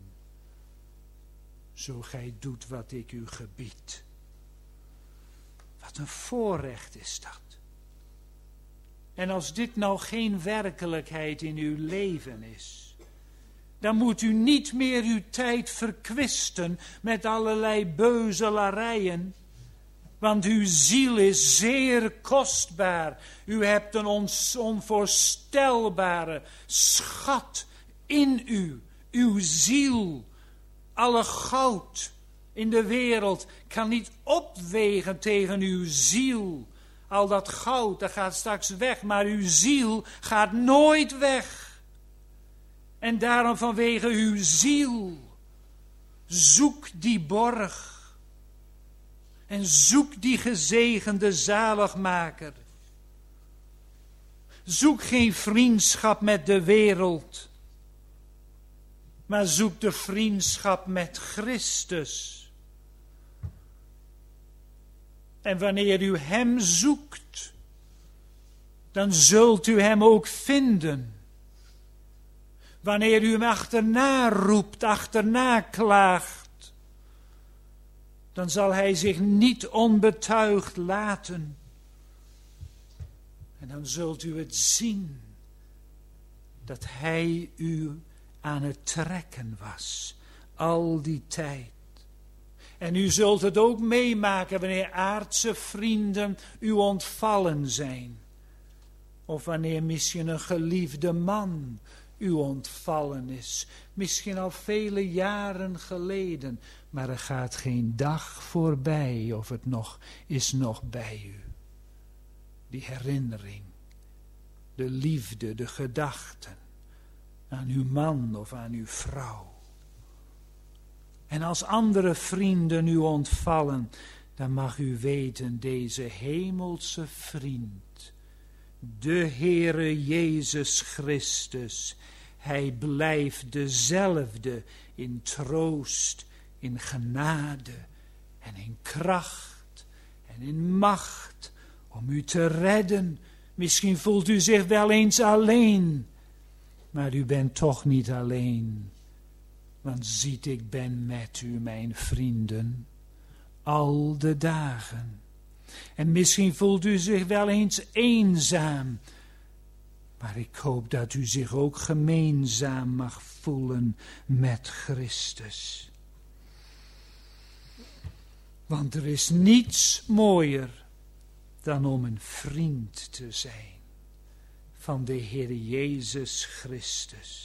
zo gij doet wat ik u gebied. Wat een voorrecht is dat. En als dit nou geen werkelijkheid in uw leven is, dan moet u niet meer uw tijd verkwisten met allerlei beuzelarijen. Want uw ziel is zeer kostbaar. U hebt een onvoorstelbare schat in u. Uw ziel, alle goud in de wereld kan niet opwegen tegen uw ziel. Al dat goud, dat gaat straks weg, maar uw ziel gaat nooit weg. En daarom vanwege uw ziel, zoek die borg. En zoek die gezegende zaligmaker. Zoek geen vriendschap met de wereld, maar zoek de vriendschap met Christus. En wanneer u hem zoekt, dan zult u hem ook vinden. Wanneer u hem achterna roept, achterna klaagt, dan zal hij zich niet onbetuigd laten. En dan zult u het zien, dat hij u aan het trekken was, al die tijd. En u zult het ook meemaken wanneer aardse vrienden u ontvallen zijn. Of wanneer misschien een geliefde man u ontvallen is. Misschien al vele jaren geleden. Maar er gaat geen dag voorbij of het is nog bij u. Die herinnering. De liefde, de gedachten. Aan uw man of aan uw vrouw. En als andere vrienden u ontvallen, dan mag u weten, deze hemelse vriend, de Heere Jezus Christus, hij blijft dezelfde in troost, in genade en in kracht en in macht om u te redden. Misschien voelt u zich wel eens alleen, maar u bent toch niet alleen. Want ziet, ik ben met u, mijn vrienden, al de dagen. En misschien voelt u zich wel eens eenzaam. Maar ik hoop dat u zich ook gemeenzaam mag voelen met Christus. Want er is niets mooier dan om een vriend te zijn van de Heer Jezus Christus.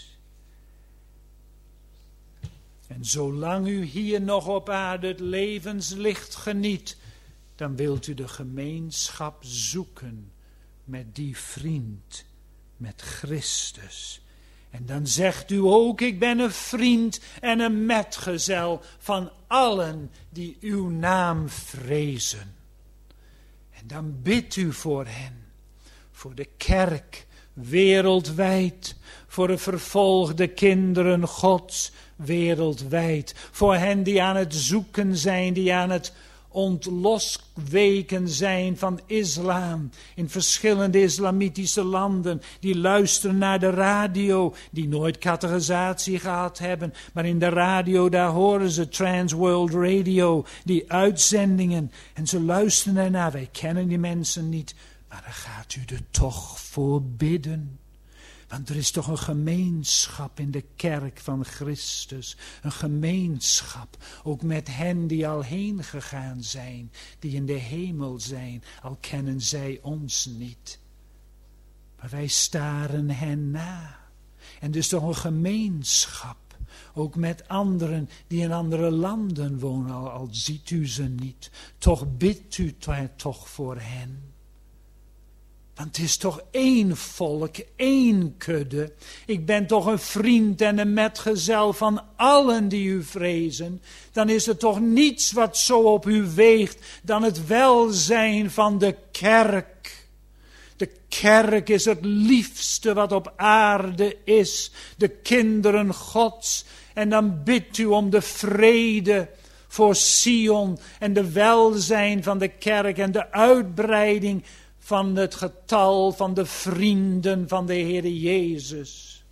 En zolang u hier nog op aarde het levenslicht geniet, dan wilt u de gemeenschap zoeken met die vriend, met Christus. En dan zegt u ook, ik ben een vriend en een metgezel van allen die uw naam vrezen. En dan bidt u voor hen, voor de kerk wereldwijd, voor de vervolgde kinderen Gods wereldwijd, voor hen die aan het zoeken zijn, die aan het ontlosweken zijn van islam in verschillende islamitische landen, die luisteren naar de radio, die nooit catechisatie gehad hebben, maar in de radio daar horen ze Trans World Radio, die uitzendingen, en ze luisteren ernaar. Wij kennen die mensen niet, maar dan gaat u er toch voor bidden. Want er is toch een gemeenschap in de kerk van Christus. Een gemeenschap, ook met hen die al heen gegaan zijn, die in de hemel zijn, al kennen zij ons niet. Maar wij staren hen na. En er is toch een gemeenschap, ook met anderen die in andere landen wonen, al ziet u ze niet. Toch bidt u toch voor hen. Want het is toch één volk, één kudde. Ik ben toch een vriend en een metgezel van allen die u vrezen. Dan is er toch niets wat zo op u weegt dan het welzijn van de kerk. De kerk is het liefste wat op aarde is. De kinderen Gods. En dan bidt u om de vrede voor Sion en de welzijn van de kerk en de uitbreiding van het getal van de vrienden van de Heer Jezus.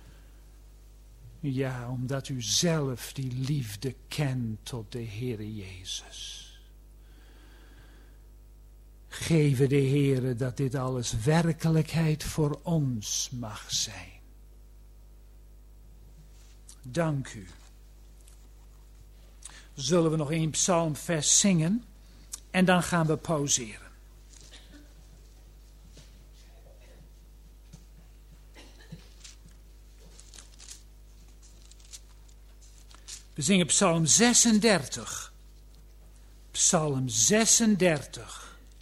Ja, omdat u zelf die liefde kent tot de Heer Jezus. Geven de Heere dat dit alles werkelijkheid voor ons mag zijn. Dank u. Zullen we nog een psalmvers zingen en dan gaan we pauzeren. We zingen psalm 36. Psalm 36.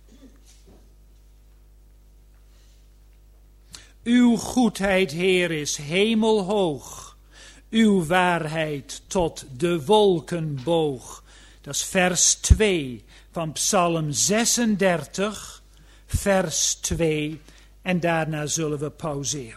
Uw goedheid, Heer, is hemelhoog. Uw waarheid tot de wolken boog. Dat is vers 2 van psalm 36, vers 2. En daarna zullen we pauzeren.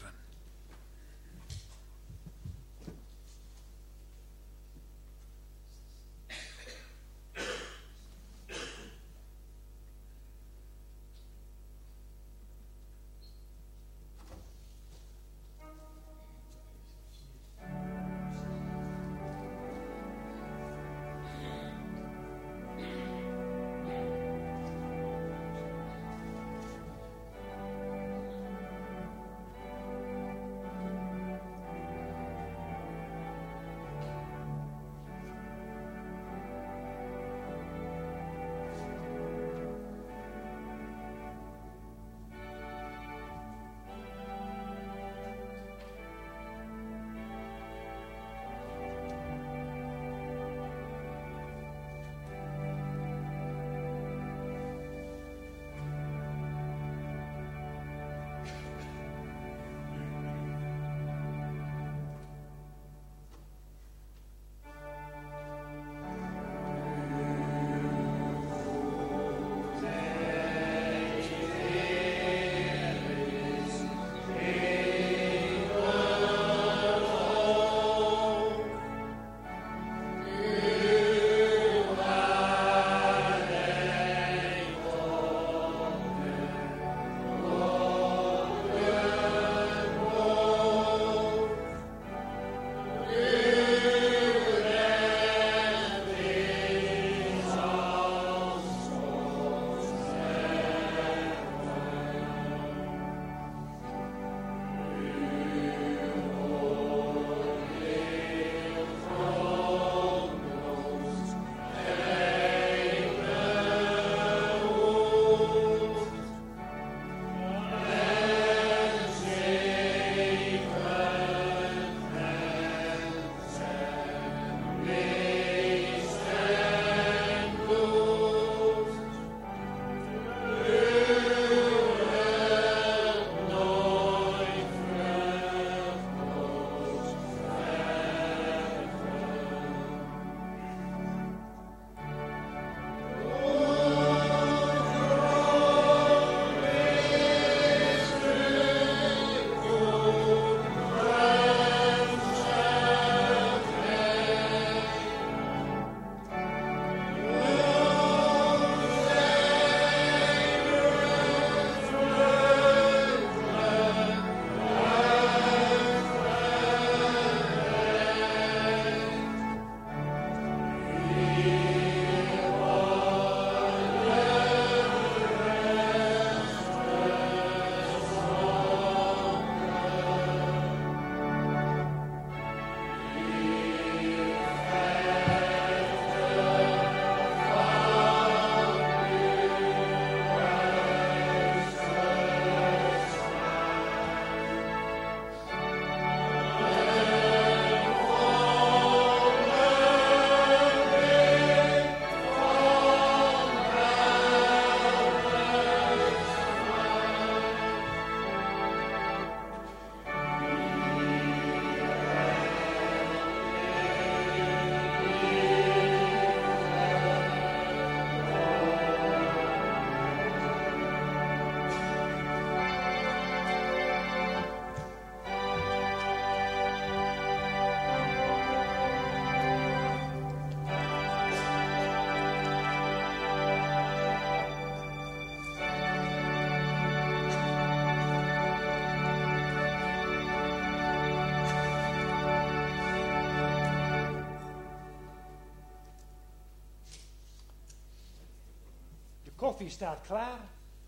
koffie staat klaar.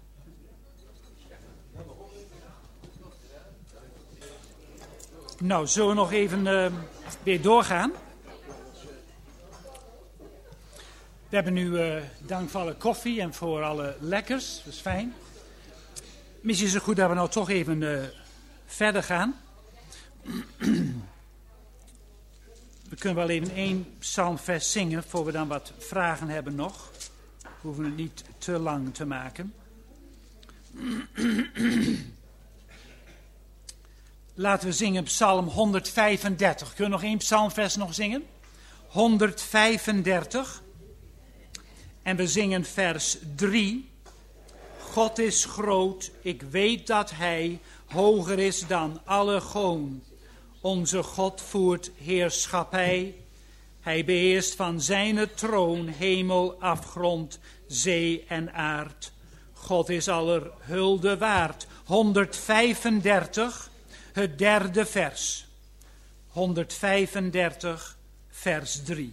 Nou, zullen we nog even weer doorgaan? We hebben nu dank voor alle koffie en voor alle lekkers. Dat is fijn. Misschien is het goed dat we nou toch even verder gaan. We kunnen wel even 1 psalmvers zingen, voor we dan wat vragen hebben nog. We hoeven het niet te lang te maken. Laten we zingen psalm 135. Kunnen we nog 1 psalmvers nog zingen? 135. En we zingen vers 3. God is groot, ik weet dat hij hoger is dan alle goon. Onze God voert heerschappij. Hij beheerst van zijne troon hemel, afgrond, zee en aard. God is aller hulde waard. 135, het 3e vers. 135, vers 3.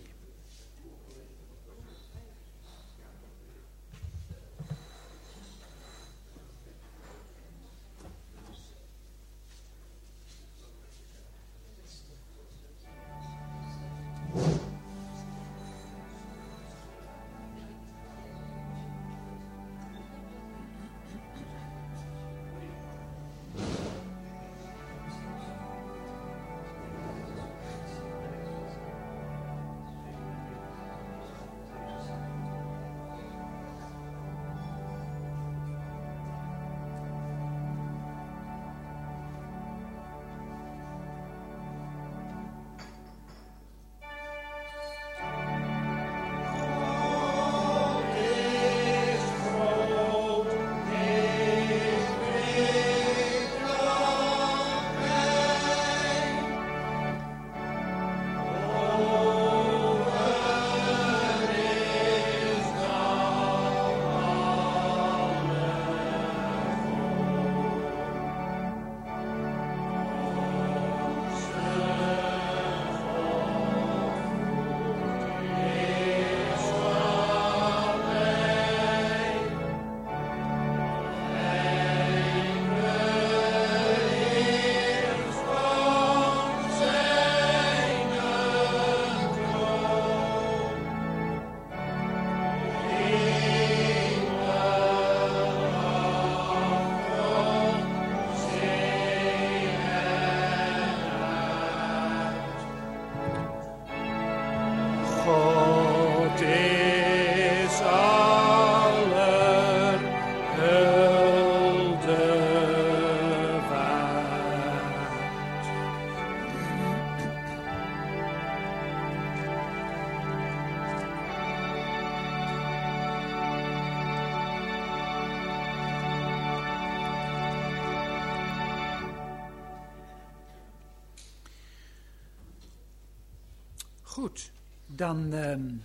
Goed, dan we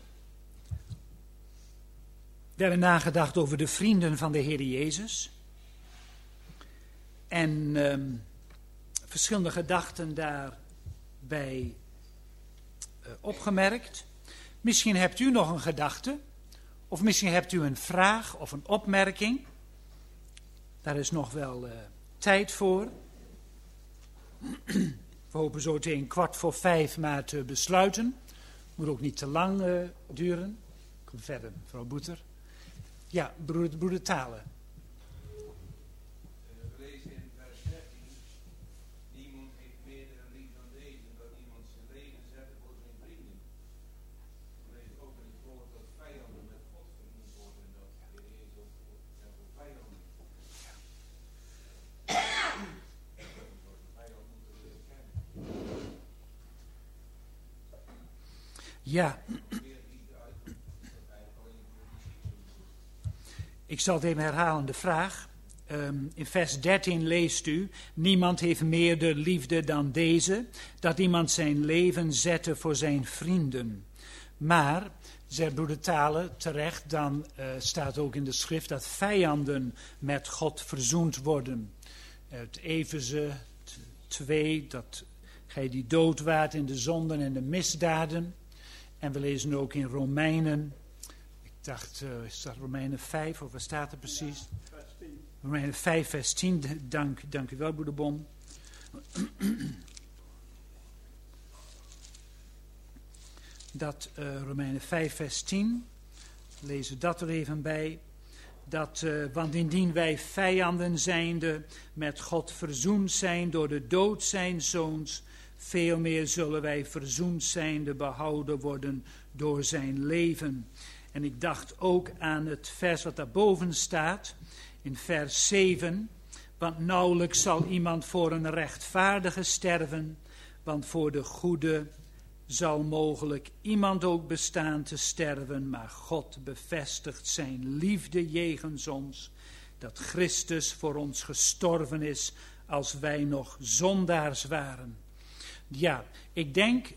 hebben nagedacht over de vrienden van de Heer Jezus. En verschillende gedachten daarbij opgemerkt. Misschien hebt u nog een gedachte, of misschien hebt u een vraag of een opmerking. Daar is nog wel tijd voor. We hopen zo tegen 4:15 maar te besluiten. Moet ook niet te lang duren. Kom verder, mevrouw Boeter. Ja, broeder Talen. We lezen in vers 13. Niemand heeft meerdere lief dan deze, dat iemand zijn leven zette voor zijn vrienden. We lezen ook in het woord dat vijanden met God vernoemd worden. En dat de Heer Jezus ook voor vijanden. Vijand moeten leren kennen. Ja. Ik zal het even herhalen, de vraag. In vers 13 leest u: niemand heeft meer de liefde dan deze, dat iemand zijn leven zette voor zijn vrienden. Maar, zegt broeder Talen terecht, dan staat ook in de schrift dat vijanden met God verzoend worden. Uit Efeze 2, dat gij die dood waart in de zonden en de misdaden. En we lezen ook in Romeinen, Ik dacht, is dat Romeinen 5 of wat staat er precies? Romeinen 5 vers 10, dank u wel, broeder Bon. Dat Romeinen 5 vers 10, lezen dat er even bij. Want indien wij vijanden zijnde met God verzoend zijn door de dood zijn zoons, veel meer zullen wij verzoend zijnde behouden worden door zijn leven. En ik dacht ook aan het vers wat daarboven staat, in vers 7. Want nauwelijks zal iemand voor een rechtvaardige sterven, want voor de goede zal mogelijk iemand ook bestaan te sterven, maar God bevestigt zijn liefde jegens ons, dat Christus voor ons gestorven is als wij nog zondaars waren. Ja, ik denk,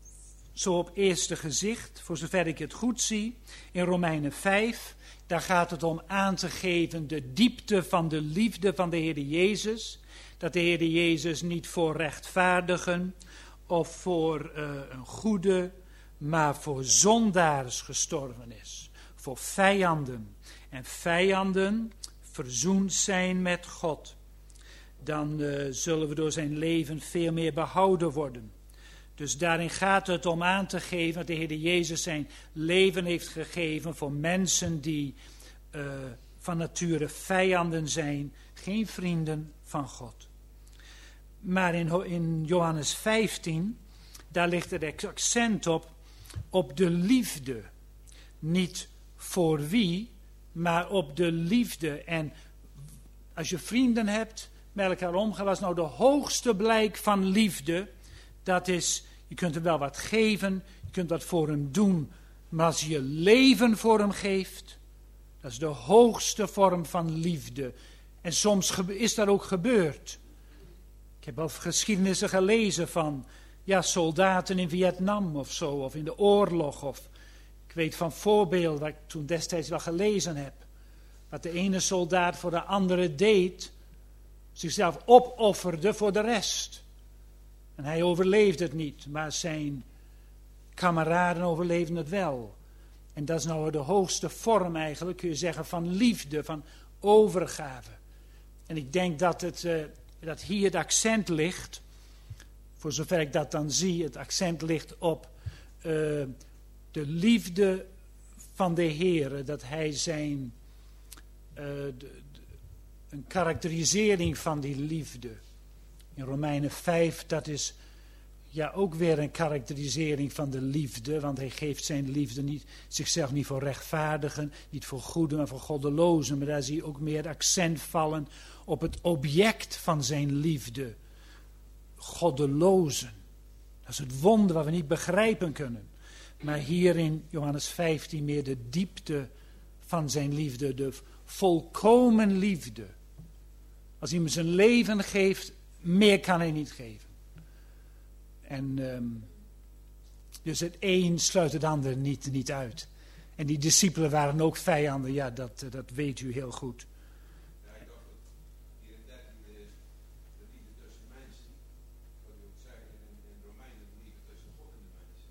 zo op eerste gezicht, voor zover ik het goed zie, in Romeinen 5, daar gaat het om aan te geven de diepte van de liefde van de Heer Jezus, dat de Heer Jezus niet voor rechtvaardigen of voor een goede, maar voor zondaars gestorven is. Voor vijanden. En vijanden verzoend zijn met God. Dan zullen we door zijn leven veel meer behouden worden. Dus daarin gaat het om aan te geven dat de Heer Jezus zijn leven heeft gegeven voor mensen die van nature vijanden zijn, geen vrienden van God. Maar in Johannes 15, daar ligt het accent op de liefde. Niet voor wie, maar op de liefde. En als je vrienden hebt, met elkaar omgaan, wat is nou de hoogste blijk van liefde? Dat is, je kunt hem wel wat geven, je kunt wat voor hem doen, maar als je je leven voor hem geeft, dat is de hoogste vorm van liefde. En soms is dat ook gebeurd. Ik heb al geschiedenissen gelezen van soldaten in Vietnam of zo, of in de oorlog. Of ik weet van voorbeelden wat ik toen destijds wel gelezen heb. Wat de ene soldaat voor de andere deed, zichzelf opofferde voor de rest. En hij overleefde het niet, maar zijn kameraden overleefden het wel. En dat is nou de hoogste vorm eigenlijk, kun je zeggen, van liefde, van overgave. En ik denk dat hier het accent ligt, voor zover ik dat dan zie, het accent ligt op de liefde van de Heere, dat hij zijn, een karakterisering van die liefde. In Romeinen 5, dat is ook weer een karakterisering van de liefde, want hij geeft zijn liefde niet, zichzelf niet voor rechtvaardigen, niet voor goeden, maar voor goddelozen. Maar daar zie je ook meer accent vallen op het object van zijn liefde. Goddelozen. Dat is het wonder wat we niet begrijpen kunnen. Maar hier in Johannes 15 meer de diepte van zijn liefde, de volkomen liefde. Als iemand zijn leven geeft, meer kan hij niet geven. En dus het een sluit het ander niet uit. En die discipelen waren ook vijanden, ja, dat weet u heel goed. Ja, ik dacht dat hier in 13 de liefde tussen mensen, wat u ook zei, in Romeinen de liefde tussen God en de mensen.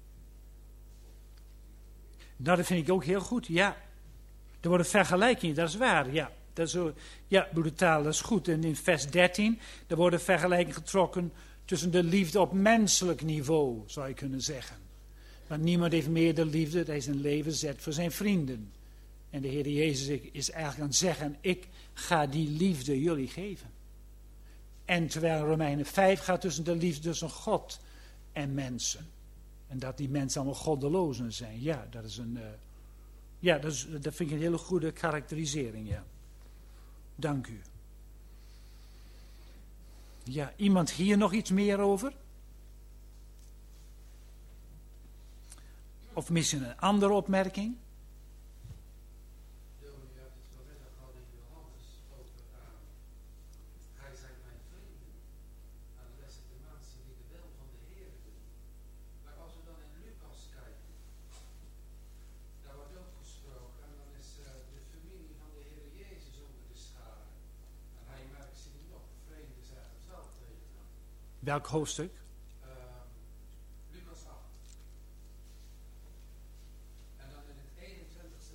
Nou, dat vind ik ook heel goed, ja. Er worden vergelijkingen, dat is waar, ja. Dat is zo, ja, broeder Taal, dat is goed. En in vers 13, er worden vergelijkingen getrokken tussen de liefde op menselijk niveau, zou je kunnen zeggen. Want niemand heeft meer de liefde dat hij zijn leven zet voor zijn vrienden. En de Heer Jezus is eigenlijk aan het zeggen, ik ga die liefde jullie geven. En terwijl Romeinen 5 gaat tussen de liefde tussen God en mensen. En dat die mensen allemaal goddelozen zijn. Ja, dat is dat vind ik een hele goede karakterisering, ja. Dank u. Ja, iemand hier nog iets meer over? Of misschien een andere opmerking? Je hebt het vanmiddag al in Johannes over hij zijn mijn vrienden. En dat is de mensen die de wil van de Heer doen. Maar als we dan in Lucas kijken, daar wordt ook gesproken en dan is de familie van de Heer Jezus onder de scharen. En hij merkt ze niet op, vreemden zeggen het wel tegen hem. Welk hoofdstuk? Lucas 8. En dan in het 21ste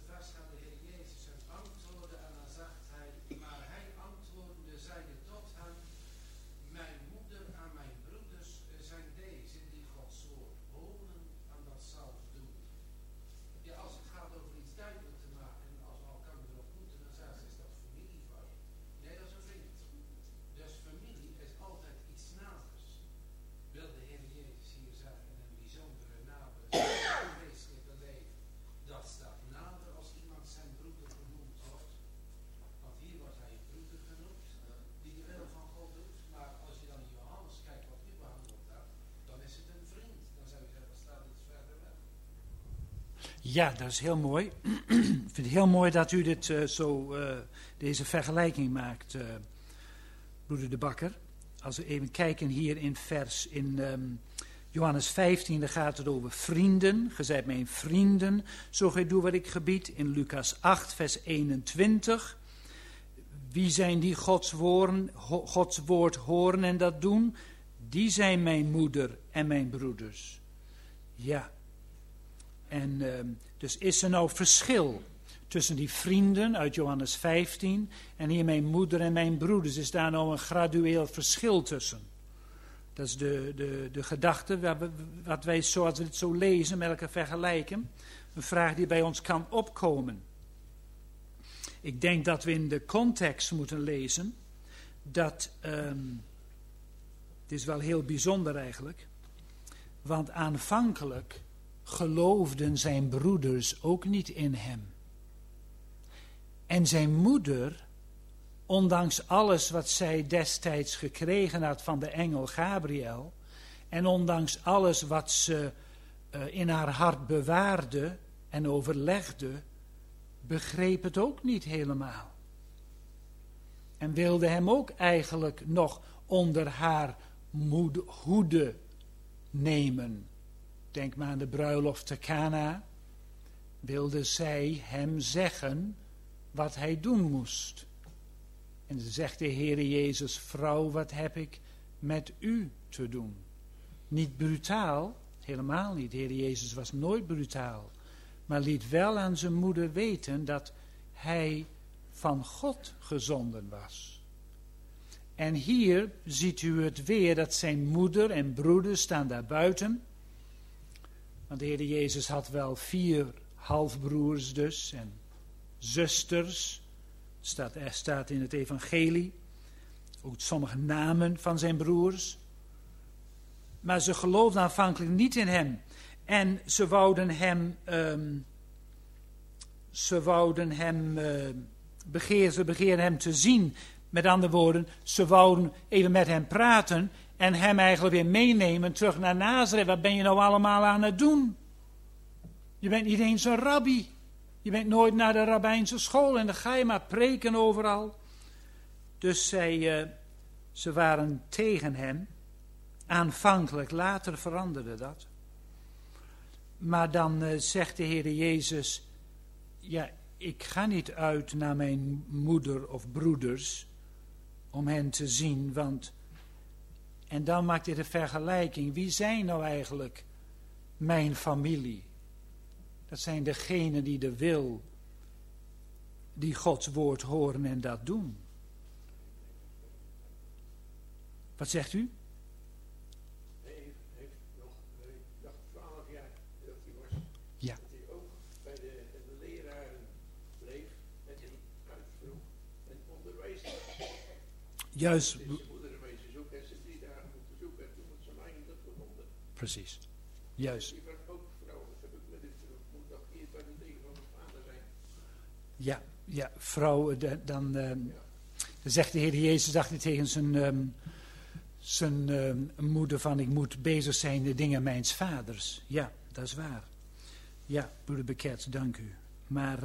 Ja, dat is heel mooi. Ik vind het heel mooi dat u dit deze vergelijking maakt, broeder De Bakker. Als we even kijken hier in Johannes 15, dan gaat het over vrienden. Ge zijt mijn vrienden, zo gij doet wat ik gebied. In Lucas 8, vers 21. Wie zijn die Gods woord horen en dat doen? Die zijn mijn moeder en mijn broeders. Ja. En dus is er nou verschil tussen die vrienden uit Johannes 15 en hier mijn moeder en mijn broeders? Is daar nou een gradueel verschil tussen? Dat is de gedachte, wat wij zoals we het zo lezen, met elkaar vergelijken. Een vraag die bij ons kan opkomen. Ik denk dat we in de context moeten lezen dat, het is wel heel bijzonder eigenlijk, want aanvankelijk geloofden zijn broeders ook niet in hem. En zijn moeder, ondanks alles wat zij destijds gekregen had van de engel Gabriel, en ondanks alles wat ze in haar hart bewaarde en overlegde, begreep het ook niet helemaal. En wilde hem ook eigenlijk nog onder haar hoede nemen. Denk maar aan de bruiloft te Cana. Wilde zij hem zeggen wat hij doen moest. En dan zegt de Heere Jezus: vrouw, wat heb ik met u te doen? Niet brutaal, helemaal niet. De Heere Jezus was nooit brutaal. Maar liet wel aan zijn moeder weten dat hij van God gezonden was. En hier ziet u het weer, dat zijn moeder en broeder staan daar buiten. Want de Heere Jezus had wel 4 halfbroers dus en zusters. Er staat in het evangelie. Ook sommige namen van zijn broers. Maar ze geloofden aanvankelijk niet in hem. En ze begeerden hem te zien. Met andere woorden, ze wouden even met hem praten en hem eigenlijk weer meenemen terug naar Nazareth. Wat ben je nou allemaal aan het doen? Je bent niet eens een rabbi. Je bent nooit naar de rabbijnse school en dan ga je maar preken overal. Dus ze waren tegen hem. Aanvankelijk, later veranderde dat. Maar dan zegt de Heere Jezus: ja, ik ga niet uit naar mijn moeder of broeders om hen te zien, want... En dan maakt hij de vergelijking. Wie zijn nou eigenlijk mijn familie? Dat zijn degenen die de wil, die Gods woord horen en dat doen. Wat zegt u? Hij heeft nog, ik dacht 12 jaar dat hij was. Ja. Dat hij ook bij de leraren bleef en die uitvroeg en onderwees. Juist. Dus zijn moeder wees ze zoeken en ze 3 dagen moeten zoeken en toen had ze mij dat gevonden. Precies. Juist. Die vraagt ook vrouw, dat heb ik met dit terug. Moet toch hier bij de dingen van mijn vader zijn? Ja, vrouw, dan zegt de Heer Jezus, dacht hij tegen zijn moeder van: ik moet bezig zijn de dingen mijns vaders. Ja, dat is waar. Ja, broeder Bekert, dank u. Maar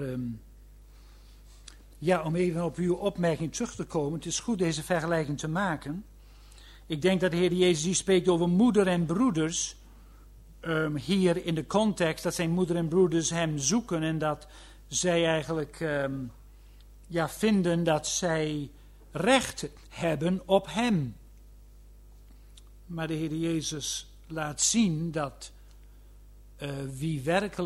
om even op uw opmerking terug te komen, het is goed deze vergelijking te maken. Ik denk dat de Heer Jezus die spreekt over moeder en broeders, hier in de context, dat zijn moeder en broeders hem zoeken en dat zij eigenlijk vinden dat zij recht hebben op hem. Maar de Heer Jezus laat zien dat wie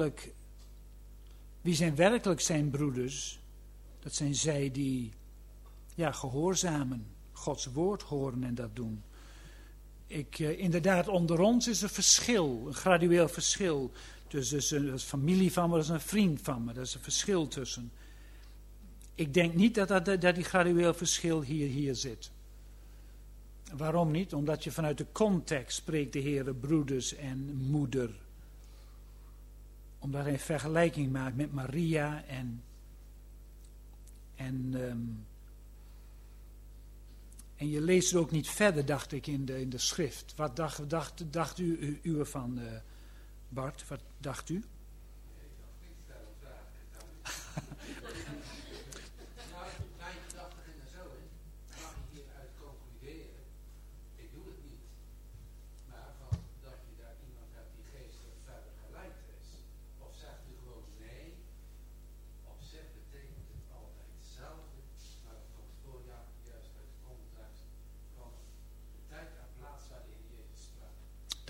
zijn werkelijk zijn broeders, dat zijn zij die gehoorzamen, Gods woord horen en dat doen. Inderdaad, onder ons is een verschil, een gradueel verschil. Dus dat is een familie van me, dat is een vriend van me, dat is een verschil tussen. Ik denk niet dat die gradueel verschil hier zit. Waarom niet? Omdat je vanuit de context spreekt de Heere broeders en moeder. Omdat hij een vergelijking maakt met Maria en je leest het ook niet verder, dacht ik, in de schrift. Wat dacht u ervan, Bart? Wat dacht u? Ik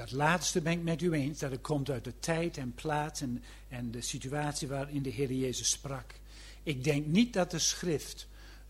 Dat laatste ben ik met u eens, dat het komt uit de tijd en plaats en de situatie waarin de Heer Jezus sprak. Ik denk niet dat de schrift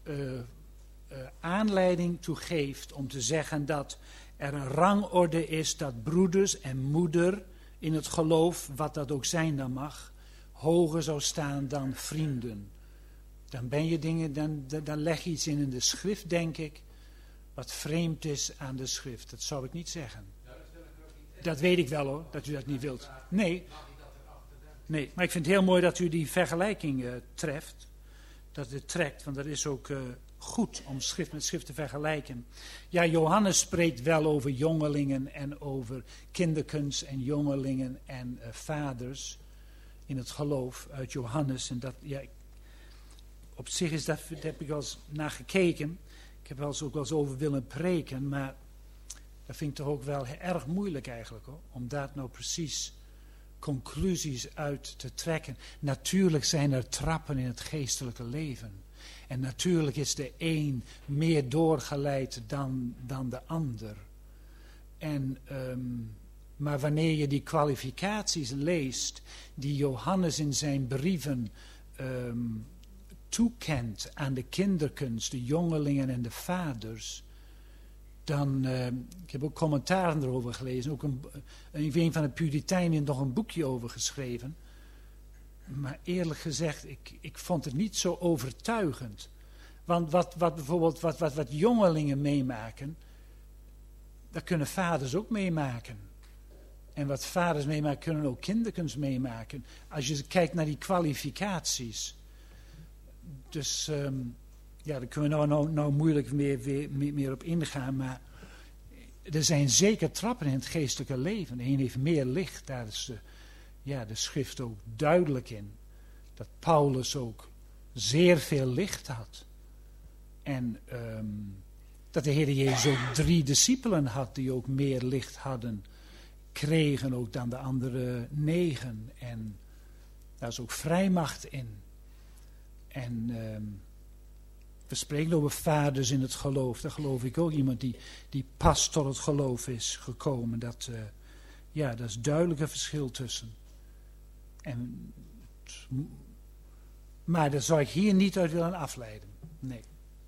aanleiding toe geeft om te zeggen dat er een rangorde is dat broeders en moeder in het geloof, wat dat ook zijn dan mag, hoger zou staan dan vrienden. Dan ben je dingen, dan leg je iets in de schrift, denk ik, wat vreemd is aan de schrift. Dat zou ik niet zeggen. Dat weet ik wel hoor, dat u dat niet wilt. Nee, maar ik vind het heel mooi dat u die vergelijking treft. Dat het trekt, want dat is ook goed om schrift met schrift te vergelijken. Ja, Johannes spreekt wel over jongelingen en over kinderkens en jongelingen en vaders in het geloof uit Johannes. En dat, ja, op zich is dat, daar heb ik wel eens naar gekeken. Ik heb ook wel eens over willen preken, maar dat vind ik toch ook wel erg moeilijk eigenlijk, hoor, om daar nou precies conclusies uit te trekken. Natuurlijk zijn er trappen in het geestelijke leven. En natuurlijk is de een meer doorgeleid dan de ander. Maar wanneer je die kwalificaties leest die Johannes in zijn brieven toekent aan de kinderkens, de jongelingen en de vaders, dan, ik heb ook commentaren erover gelezen, ook een van de Puritijnen nog een boekje over geschreven. Maar eerlijk gezegd, ik vond het niet zo overtuigend. Want wat jongelingen meemaken, dat kunnen vaders ook meemaken. En wat vaders meemaken, kunnen ook kinderkens meemaken. Als je kijkt naar die kwalificaties. Dus daar kunnen we nou moeilijk meer op ingaan. Maar er zijn zeker trappen in het geestelijke leven. De een heeft meer licht, daar is de schrift ook duidelijk in. Dat Paulus ook zeer veel licht had. En dat de Heer Jezus ook 3 discipelen had die ook meer licht hadden. Kregen ook dan de andere 9. En daar is ook vrijmacht in. En we spreken over vaders in het geloof. Daar geloof ik ook iemand die pas tot het geloof is gekomen. Dat is duidelijk een verschil tussen. Maar dat zou ik hier niet uit willen afleiden. Nee.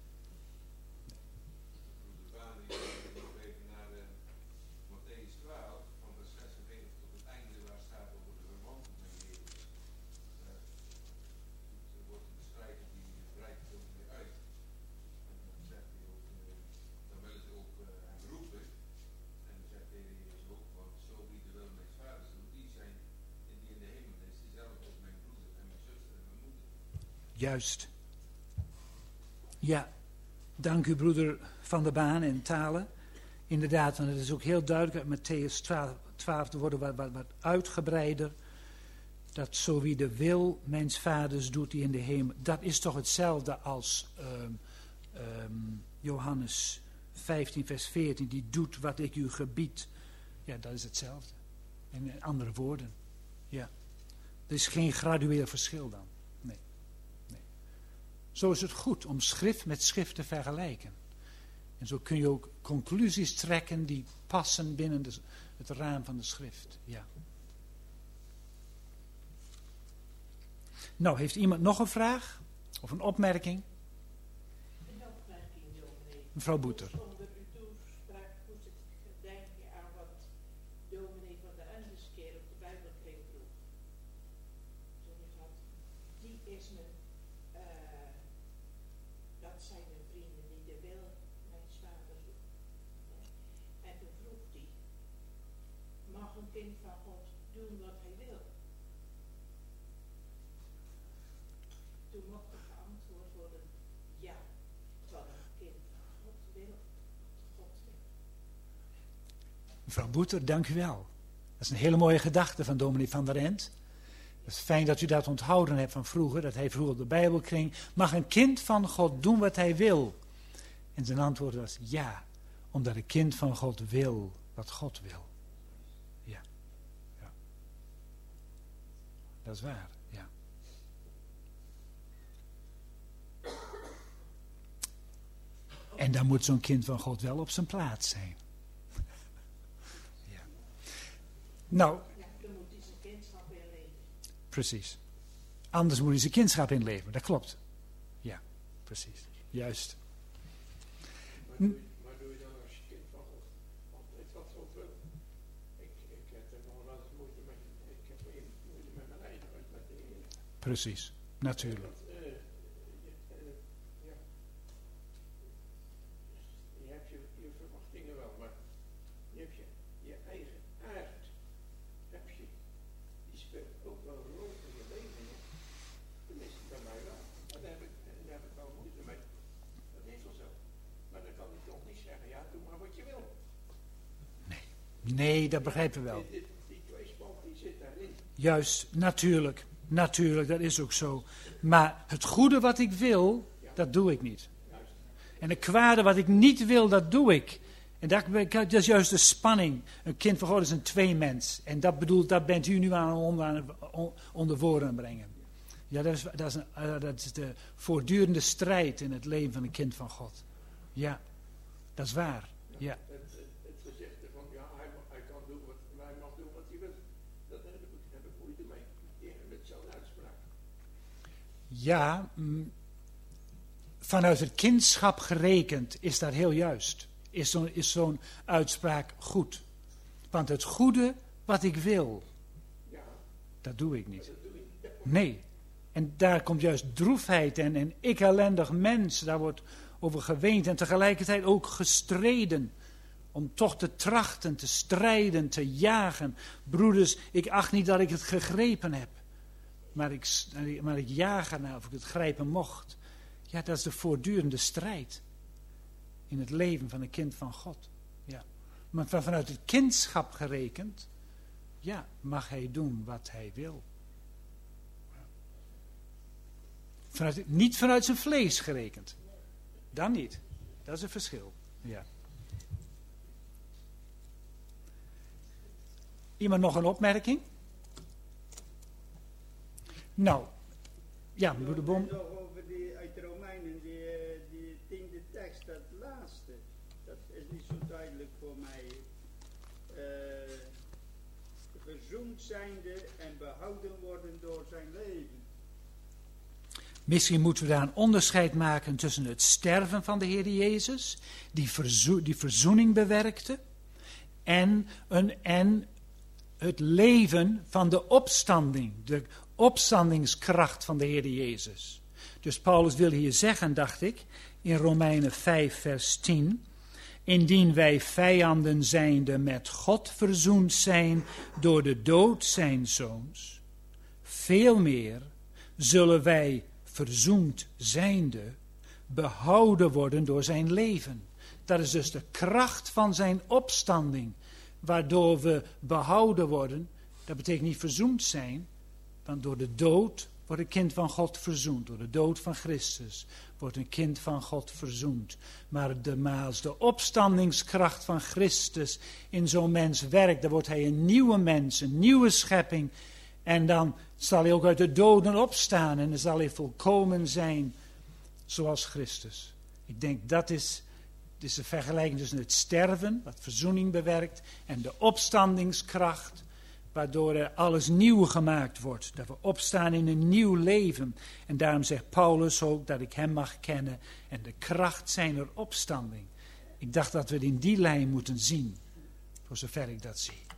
De baan die nog even naar Mattheüs 12, van vers 46 tot het einde, waar staat over de verwanten van Jezus. Er wordt een beschrijving die breidt het ook weer uit. En dan zegt hij ook, dan willen ze ook hem roepen. En dan zegt de Heer Jezus ook, want zo wie de wil mijn vaders doet, die zijn die in de hemel is, diezelfde als mijn broeder en mijn zuster en mijn moeder. Juist. Ja, dank u broeder Van der Baan en Talen. Inderdaad, want het is ook heel duidelijk uit Mattheüs 12 te worden wat uitgebreider. Dat zo wie de wil mijns vaders doet die in de hemel. Dat is toch hetzelfde als Johannes 15 vers 14. Die doet wat ik u gebied. Ja, dat is hetzelfde. In andere woorden. Ja. Er is geen gradueel verschil dan. Nee. Zo is het goed om schrift met schrift te vergelijken. En zo kun je ook conclusies trekken die passen binnen het raam van de schrift. Ja. Nou, heeft iemand nog een vraag? Of een opmerking? Een opmerking, dominee. Mevrouw Boeter. Onder uw toespraak moest ik denken aan wat dominee van de Endes keer op de Bijbelkring vroeg. Toen ik had, die is mijn, dat zijn mijn vrienden die de wil mijn vaders doen. En toen vroeg hij, mag een kind van God doen wat hij wil? Toen mocht er geantwoord worden, ja, wat een kind van God wil, God wil. Mevrouw Boeter, dank u wel. Dat is een hele mooie gedachte van dominee Van der End. Het is fijn dat u dat onthouden hebt van vroeger, dat hij vroeger op de Bijbelkring. Mag een kind van God doen wat hij wil? En zijn antwoord was ja, omdat een kind van God wil wat God wil. Ja. Dat is waar, ja. En dan moet zo'n kind van God wel op zijn plaats zijn. Ja. Nou, Ja, dan moet hij zijn kindschap inleven. precies. Anders moet hij zijn kindschap inleveren, dat klopt. Ja, precies. Juist. Maar doe je dan als je kind van God altijd wat God wil? Ik heb er nog wel eens moeite mee. Ik heb moeite met mijn eigen, met de Heer. Precies, natuurlijk. Want, ja. Je hebt je verwachtingen wel, maar je hebt je eigen aard. Die speelt ook wel een rol in je leven. Hè? Tenminste, bij mij wel. Maar daar heb ik wel moeite mee. Dat is wel zo. Maar dan kan ik toch niet zeggen, ja, doe maar wat je wil. Nee, dat begrijpen we wel. Die tweespalt die zit daarin. Juist, natuurlijk. Natuurlijk, dat is ook zo. Maar het goede wat ik wil, dat doe ik niet. En het kwade wat ik niet wil, dat doe ik. En dat is juist de spanning. Een kind van God is een tweemens. En dat bent u nu aan onder woorden brengen. Ja, dat is de voortdurende strijd in het leven van een kind van God. Ja, dat is waar. Ja. Het gezegde van, ja, hij kan doen hij mag doen wat hij wil. Dat heb ik moeite mee. Met zo'n uitspraak. Ja, vanuit het kindschap gerekend is dat heel juist. Is zo'n uitspraak goed. Want het goede wat ik wil, dat doe ik niet. Nee. En daar komt juist droefheid en ik ellendig mens, daar wordt over geweend en tegelijkertijd ook gestreden. Om toch te trachten, te strijden, te jagen. Broeders, ik acht niet dat ik het gegrepen heb. Maar ik jaag ernaar of ik het grijpen mocht. Ja, dat is de voortdurende strijd. In het leven van een kind van God. Ja. Maar vanuit het kindschap gerekend, ja, mag hij doen wat hij wil. Niet vanuit zijn vlees gerekend. Dan niet. Dat is een verschil. Ja. Iemand nog een opmerking? Nou, ja, broeder Bom. Nog over uit de Romeinen, die tiende tekst, dat laatste. Dat is niet zo duidelijk voor mij. Verzoend zijnde en behouden worden door zijn leven. Misschien moeten we daar een onderscheid maken tussen het sterven van de Heer Jezus, die verzoening bewerkte, en het leven van de opstanding, de opstandingskracht van de Heer Jezus. Dus Paulus wil hier zeggen, dacht ik, in Romeinen 5 vers 10, indien wij vijanden zijnde met God verzoend zijn door de dood zijn zoons, veel meer zullen wij verzoend zijnde behouden worden door zijn leven. Dat is dus de kracht van zijn opstanding, waardoor we behouden worden. Dat betekent niet verzoend zijn, want door de dood wordt een kind van God verzoend. Door de dood van Christus wordt een kind van God verzoend. Maar als de opstandingskracht van Christus in zo'n mens werkt, dan wordt hij een nieuwe mens, een nieuwe schepping. En dan zal hij ook uit de doden opstaan en dan zal hij volkomen zijn zoals Christus. Ik denk dat is de vergelijking tussen het sterven, wat verzoening bewerkt, en de opstandingskracht, waardoor er alles nieuw gemaakt wordt. Dat we opstaan in een nieuw leven. En daarom zegt Paulus ook dat ik hem mag kennen en de kracht zijner opstanding. Ik dacht dat we het in die lijn moeten zien, voor zover ik dat zie.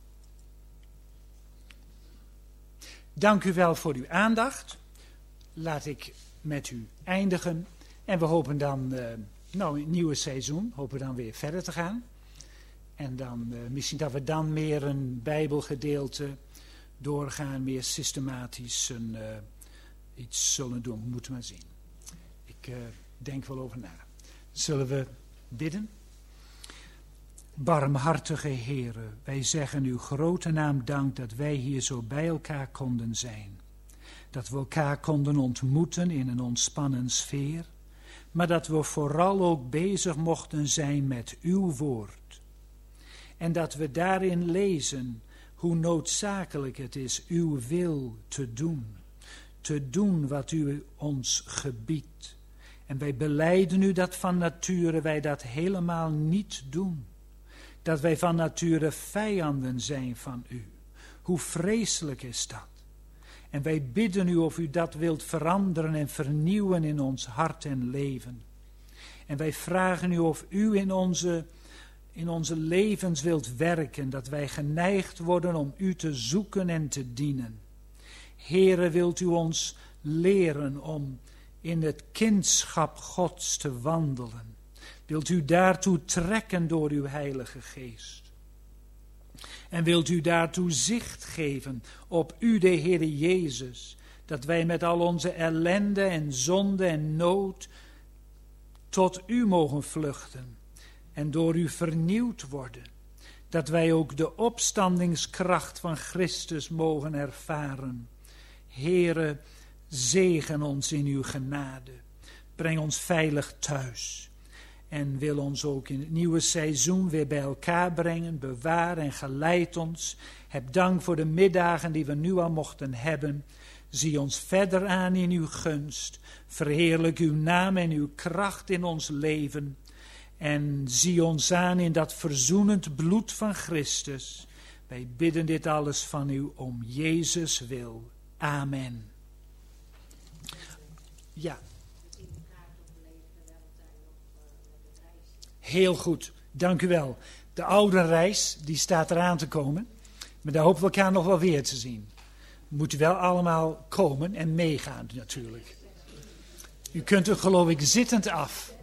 Dank u wel voor uw aandacht. Laat ik met u eindigen. En we hopen dan, in het nieuwe seizoen, hopen we dan weer verder te gaan. En dan misschien dat we dan meer een Bijbelgedeelte doorgaan, meer systematisch iets zullen doen. We moeten maar zien. Ik denk wel over na. Zullen we bidden? Barmhartige Heere, wij zeggen uw grote naam dank dat wij hier zo bij elkaar konden zijn. Dat we elkaar konden ontmoeten in een ontspannen sfeer, maar dat we vooral ook bezig mochten zijn met uw woord. En dat we daarin lezen hoe noodzakelijk het is uw wil te doen wat u ons gebiedt. En wij belijden u dat van nature wij dat helemaal niet doen. dat wij van nature vijanden zijn van u. Hoe vreselijk is dat? En wij bidden u of u dat wilt veranderen en vernieuwen in ons hart en leven. En wij vragen u of u in onze levens wilt werken, dat wij geneigd worden om u te zoeken en te dienen. Heere, wilt u ons leren om in het kindschap Gods te wandelen. Wilt u daartoe trekken door uw Heilige Geest. En wilt u daartoe zicht geven op u, de Heere Jezus, dat wij met al onze ellende en zonde en nood tot u mogen vluchten en door u vernieuwd worden, dat wij ook de opstandingskracht van Christus mogen ervaren. Heere, zegen ons in uw genade, breng ons veilig thuis. En wil ons ook in het nieuwe seizoen weer bij elkaar brengen, bewaar en geleid ons. Heb dank voor de middagen die we nu al mochten hebben. Zie ons verder aan in uw gunst. Verheerlijk uw naam en uw kracht in ons leven. En zie ons aan in dat verzoenend bloed van Christus. Wij bidden dit alles van u om Jezus wil. Amen. Ja. Heel goed, dank u wel. De ouderreis, die staat eraan te komen. Maar daar hopen we elkaar nog wel weer te zien. Moet u wel allemaal komen en meegaan natuurlijk. U kunt er geloof ik zittend af.